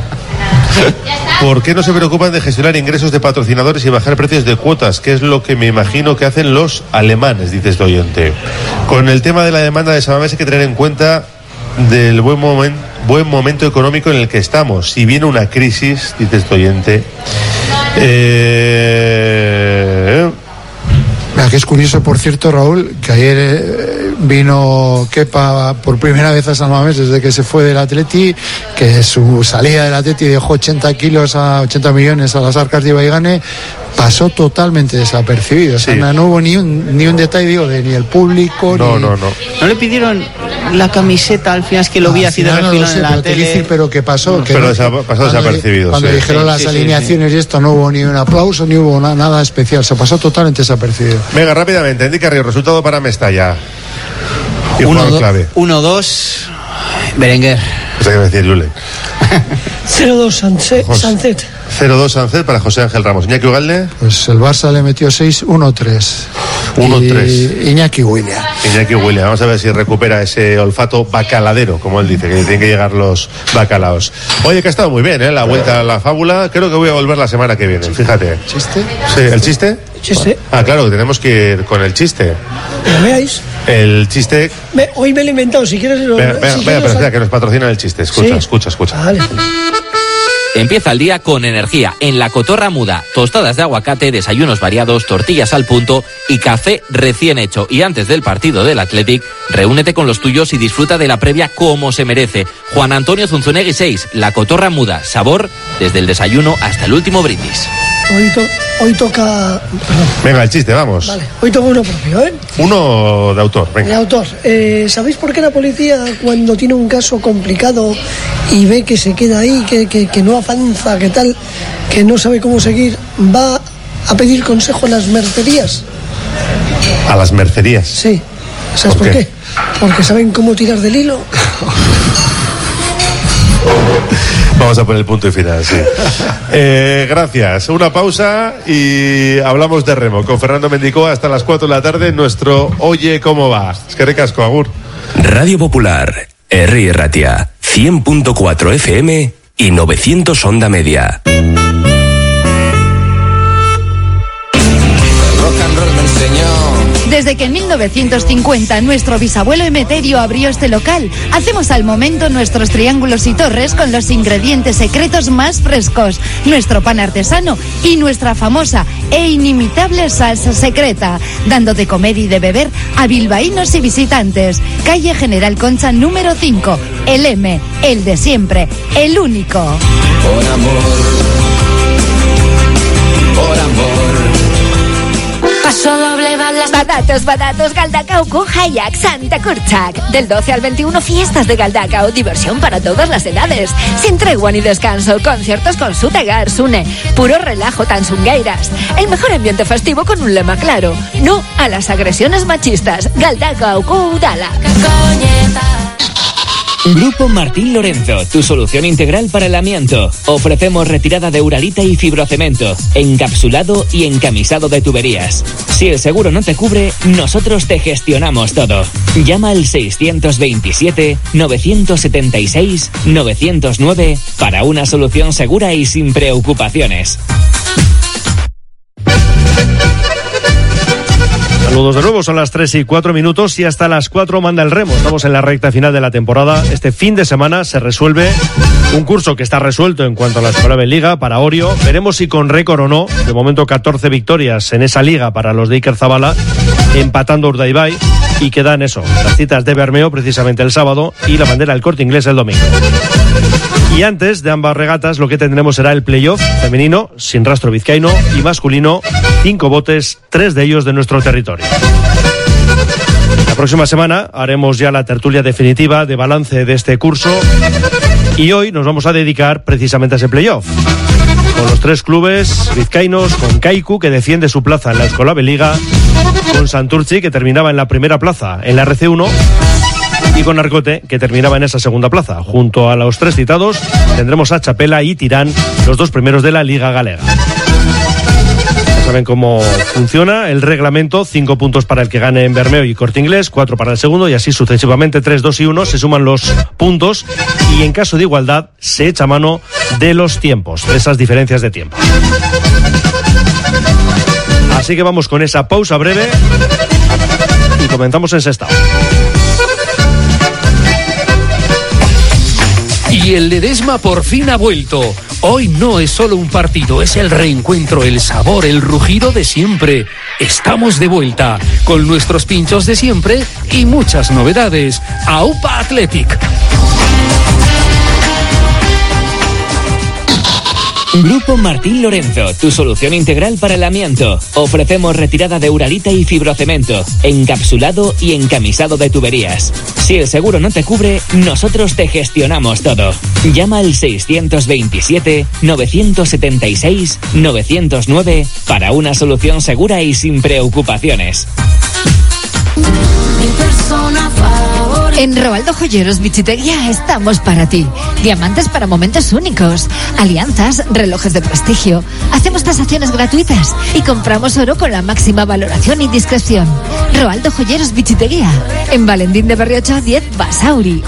¿Por qué no se preocupan de gestionar ingresos de patrocinadores y bajar precios de cuotas? Que es lo que me imagino que hacen los alemanes, dice este oyente. Con el tema de la demanda de Samamés hay que tener en cuenta del buen momento económico en el que estamos. Si viene una crisis, dice este oyente, que es curioso, por cierto, Raúl, que ayer vino Kepa por primera vez a San Mamés desde que se fue del Atleti, que su salida del Atleti dejó 80 millones a las arcas de Ibaigane, pasó totalmente desapercibido. Sí. O sea, no hubo ni un detalle, digo, de ni el público. No. ¿No le pidieron la camiseta? Al final es que lo vi así de refilón en la tele. Decir, pero que pasó. Pasó desapercibido. Cuando dijeron las alineaciones y esto, no hubo ni un aplauso, ni hubo nada especial. Se pasó totalmente desapercibido. Venga, rápidamente, indica Río, resultado para Mestalla. 1-2, Berenguer. Eso hay que decir, Yule. 0-2, Sancet. 0-2 Sancet para José Ángel Ramos. Iñaki Ugalde. Pues el Barça le metió 6, 1-3. 1-3. Iñaki William. Vamos a ver si recupera ese olfato bacaladero, como él dice, que tienen que llegar los bacalaos. Oye, que ha estado muy bien, la vuelta a la fábula. Creo que voy a volver la semana que viene, fíjate. ¿Chiste? Sí, ¿el chiste? ¿Chiste? Ah, claro, tenemos que ir con el chiste. ¿Lo veáis? El chiste... Hoy me lo he inventado, si quieres... Venga, pero espera, que nos patrocina el chiste. Escucha. Vale. Empieza el día con energía en La Cotorra Muda. Tostadas de aguacate, desayunos variados, tortillas al punto y café recién hecho. Y antes del partido del Athletic, reúnete con los tuyos y disfruta de la previa como se merece. Juan Antonio Zunzunegui 6, La Cotorra Muda. Sabor desde el desayuno hasta el último brindis. Hoy toca... Perdón. Venga, el chiste, vamos. Vale, hoy toca uno propio, ¿eh? Uno de autor, venga. De autor. ¿Sabéis por qué la policía, cuando tiene un caso complicado y ve que se queda ahí, que no avanza, que tal, que no sabe cómo seguir, va a pedir consejo a las mercerías? ¿A las mercerías? Sí. ¿Sabes por qué? Porque saben cómo tirar del hilo. Vamos a poner el punto y final, sí. Gracias. Una pausa y hablamos de remo con Fernando Mendicoa hasta las 4 de la tarde en nuestro Oye Cómo Va. Es que recasco, agur. Radio Popular, Herri Ratia, 100.4 FM y 900 onda media. Desde que en 1950 nuestro bisabuelo Emeterio abrió este local, hacemos al momento nuestros triángulos y torres con los ingredientes secretos más frescos, nuestro pan artesano y nuestra famosa e inimitable salsa secreta, dando de comer y de beber a bilbaínos y visitantes. Calle General Concha número 5, el M, el de siempre, el único. Por amor. Paso doble. todas las... Badatos, Galdacao, Hayak, Santa Kurchak. Del 12 al 21, fiestas de Galdacao, diversión para todas las edades. Sin tregua ni descanso, conciertos con Sutegar, Sune, puro relajo Tansungueiras. El mejor ambiente festivo con un lema claro: no a las agresiones machistas. Galdacao, Udala. Grupo Martín Lorenzo, tu solución integral para el amianto. Ofrecemos retirada de uralita y fibrocemento, encapsulado y encamisado de tuberías. Si el seguro no te cubre, nosotros te gestionamos todo. Llama al 627-976-909 para una solución segura y sin preocupaciones. Saludos de nuevo, son las 3:04 y hasta las 4 manda el remo. Estamos en la recta final de la temporada. Este fin de semana se resuelve un curso que está resuelto en cuanto a la Escola Liga para Orio. Veremos si con récord o no. De momento 14 victorias en esa liga para los de Iker Zabala, empatando Urdaibai, y quedan eso, las citas de Bermeo precisamente el sábado y la bandera del Corte Inglés el domingo. Y antes de ambas regatas lo que tendremos será el playoff femenino, sin rastro vizcaíno, y masculino, 5 botes, 3 de ellos de nuestro territorio. La próxima semana haremos ya la tertulia definitiva de balance de este curso y hoy nos vamos a dedicar precisamente a ese playoff, con los 3 clubes vizcaínos, con Kaiku, que defiende su plaza en la Escola Liga, con Santurtzi, que terminaba en la primera plaza en la RC1, y con Argote, que terminaba en esa segunda plaza. Junto a los 3 citados tendremos a Chapela y Tirán, los 2 primeros de la Liga Galega. Ya saben cómo funciona el reglamento: 5 puntos para el que gane en Bermeo y Corte Inglés, 4 para el segundo, y así sucesivamente. 3, 2 y 1 se suman los puntos y en caso de igualdad se echa mano de los tiempos, de esas diferencias de tiempo. Así que vamos con esa pausa breve y comenzamos en Sestao. Y el Ledesma por fin ha vuelto. Hoy no es solo un partido, es el reencuentro, el sabor, el rugido de siempre. Estamos de vuelta, con nuestros pinchos de siempre y muchas novedades. AUPA Athletic. Grupo Martín Lorenzo, tu solución integral para el amianto. Ofrecemos retirada de uralita y fibrocemento, encapsulado y encamisado de tuberías. Si el seguro no te cubre, nosotros te gestionamos todo. Llama al 627-976-909 para una solución segura y sin preocupaciones. Mi persona favorita. En Roaldo Joyeros Bichitería estamos para ti. Diamantes para momentos únicos, alianzas, relojes de prestigio. Hacemos tasaciones gratuitas y compramos oro con la máxima valoración y discreción. Roaldo Joyeros Bichitería, en Valentín de Berriocho 10, Basauri.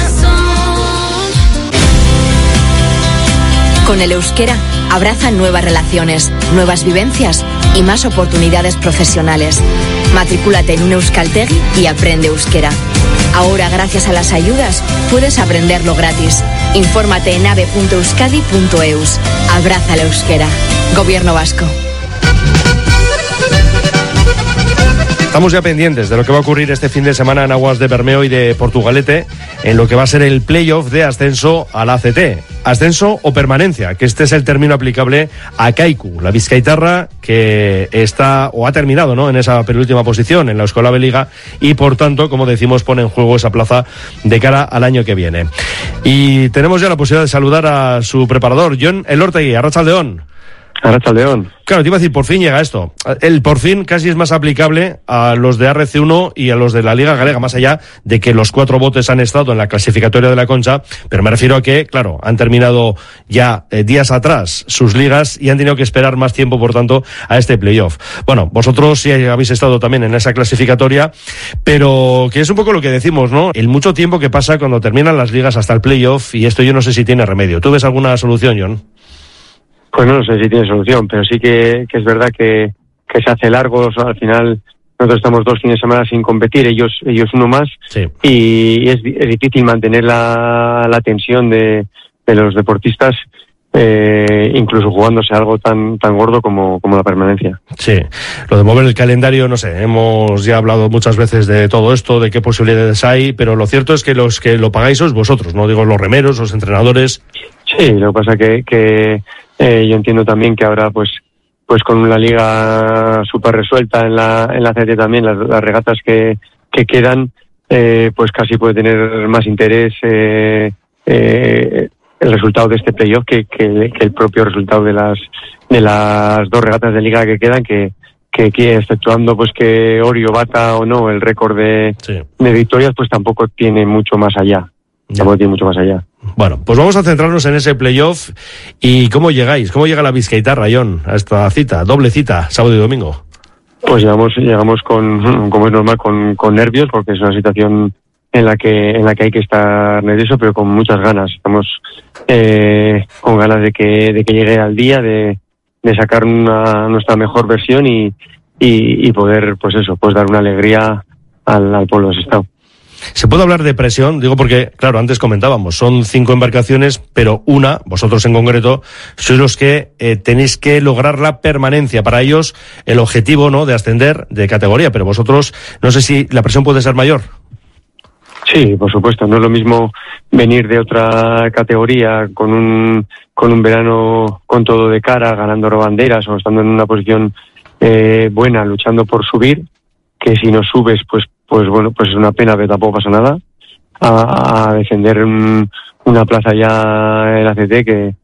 Con el euskera, abraza nuevas relaciones, nuevas vivencias y más oportunidades profesionales. Matrículate en un euskaltegi y aprende euskera. Ahora, gracias a las ayudas, puedes aprenderlo gratis. Infórmate en ave.euskadi.eus. Abraza la euskera. Gobierno Vasco. Estamos ya pendientes de lo que va a ocurrir este fin de semana en aguas de Bermeo y de Portugalete, en lo que va a ser el playoff de ascenso a la ACT. Ascenso o permanencia, que este es el término aplicable a Kaiku, la vizcaitarra que está o ha terminado, ¿no?, en esa penúltima posición en la Escola Liga y por tanto, como decimos, pone en juego esa plaza de cara al año que viene. Y tenemos ya la posibilidad de saludar a su preparador, Jon Elortegui. Arratsaldeon. Arratsaldeon. Claro, te iba a decir, por fin llega esto. El por fin casi es más aplicable a los de RC1 y a los de la Liga Galega, más allá de que los 4 botes han estado en la clasificatoria de la Concha, pero me refiero a que, claro, han terminado ya días atrás sus ligas y han tenido que esperar más tiempo, por tanto, a este playoff. Bueno, vosotros sí habéis estado también en esa clasificatoria, pero que es un poco lo que decimos, ¿no? El mucho tiempo que pasa cuando terminan las ligas hasta el playoff, y esto yo no sé si tiene remedio. ¿Tú ves alguna solución, Jon? Pues no sé si tiene solución, pero sí que es verdad que se hace largo. Al final nosotros estamos 2 fines de semana sin competir, ellos uno más, sí. Y es difícil mantener la tensión de los deportistas, incluso jugándose algo tan gordo como la permanencia. Sí, lo de mover el calendario, no sé, hemos ya hablado muchas veces de todo esto, de qué posibilidades hay, pero lo cierto es que los que lo pagáis sois vosotros, no digo los remeros, los entrenadores. Sí, lo que pasa que yo entiendo también que ahora pues pues con la liga súper resuelta en la CT también, las regatas que quedan, pues casi puede tener más interés el resultado de este playoff que el propio resultado de las 2 regatas de liga que quedan, que exceptuando pues que Orio bata o no el récord de victorias, pues tampoco tiene mucho más allá. Bueno, pues vamos a centrarnos en ese playoff. ¿Y cómo llegáis? ¿Cómo llega la Bizkaitarra, Jon, a esta cita, doble cita, sábado y domingo? Pues llegamos con, como es normal, con nervios, porque es una situación en la que hay que estar nervioso, pero con muchas ganas. Estamos con ganas de que llegue al día, de sacar nuestra mejor versión y poder, pues dar una alegría al pueblo de Sestao. ¿Se puede hablar de presión? Digo porque, claro, antes comentábamos, son 5 embarcaciones, pero vosotros en concreto, sois los que tenéis que lograr la permanencia. Para ellos, el objetivo, ¿no?, de ascender de categoría, pero vosotros, no sé si la presión puede ser mayor. Sí, por supuesto. No es lo mismo venir de otra categoría con un verano con todo de cara, ganando banderas o estando en una posición buena, luchando por subir, que si no subes, pues es una pena, pero tampoco pasa nada, a defender una plaza ya en la CT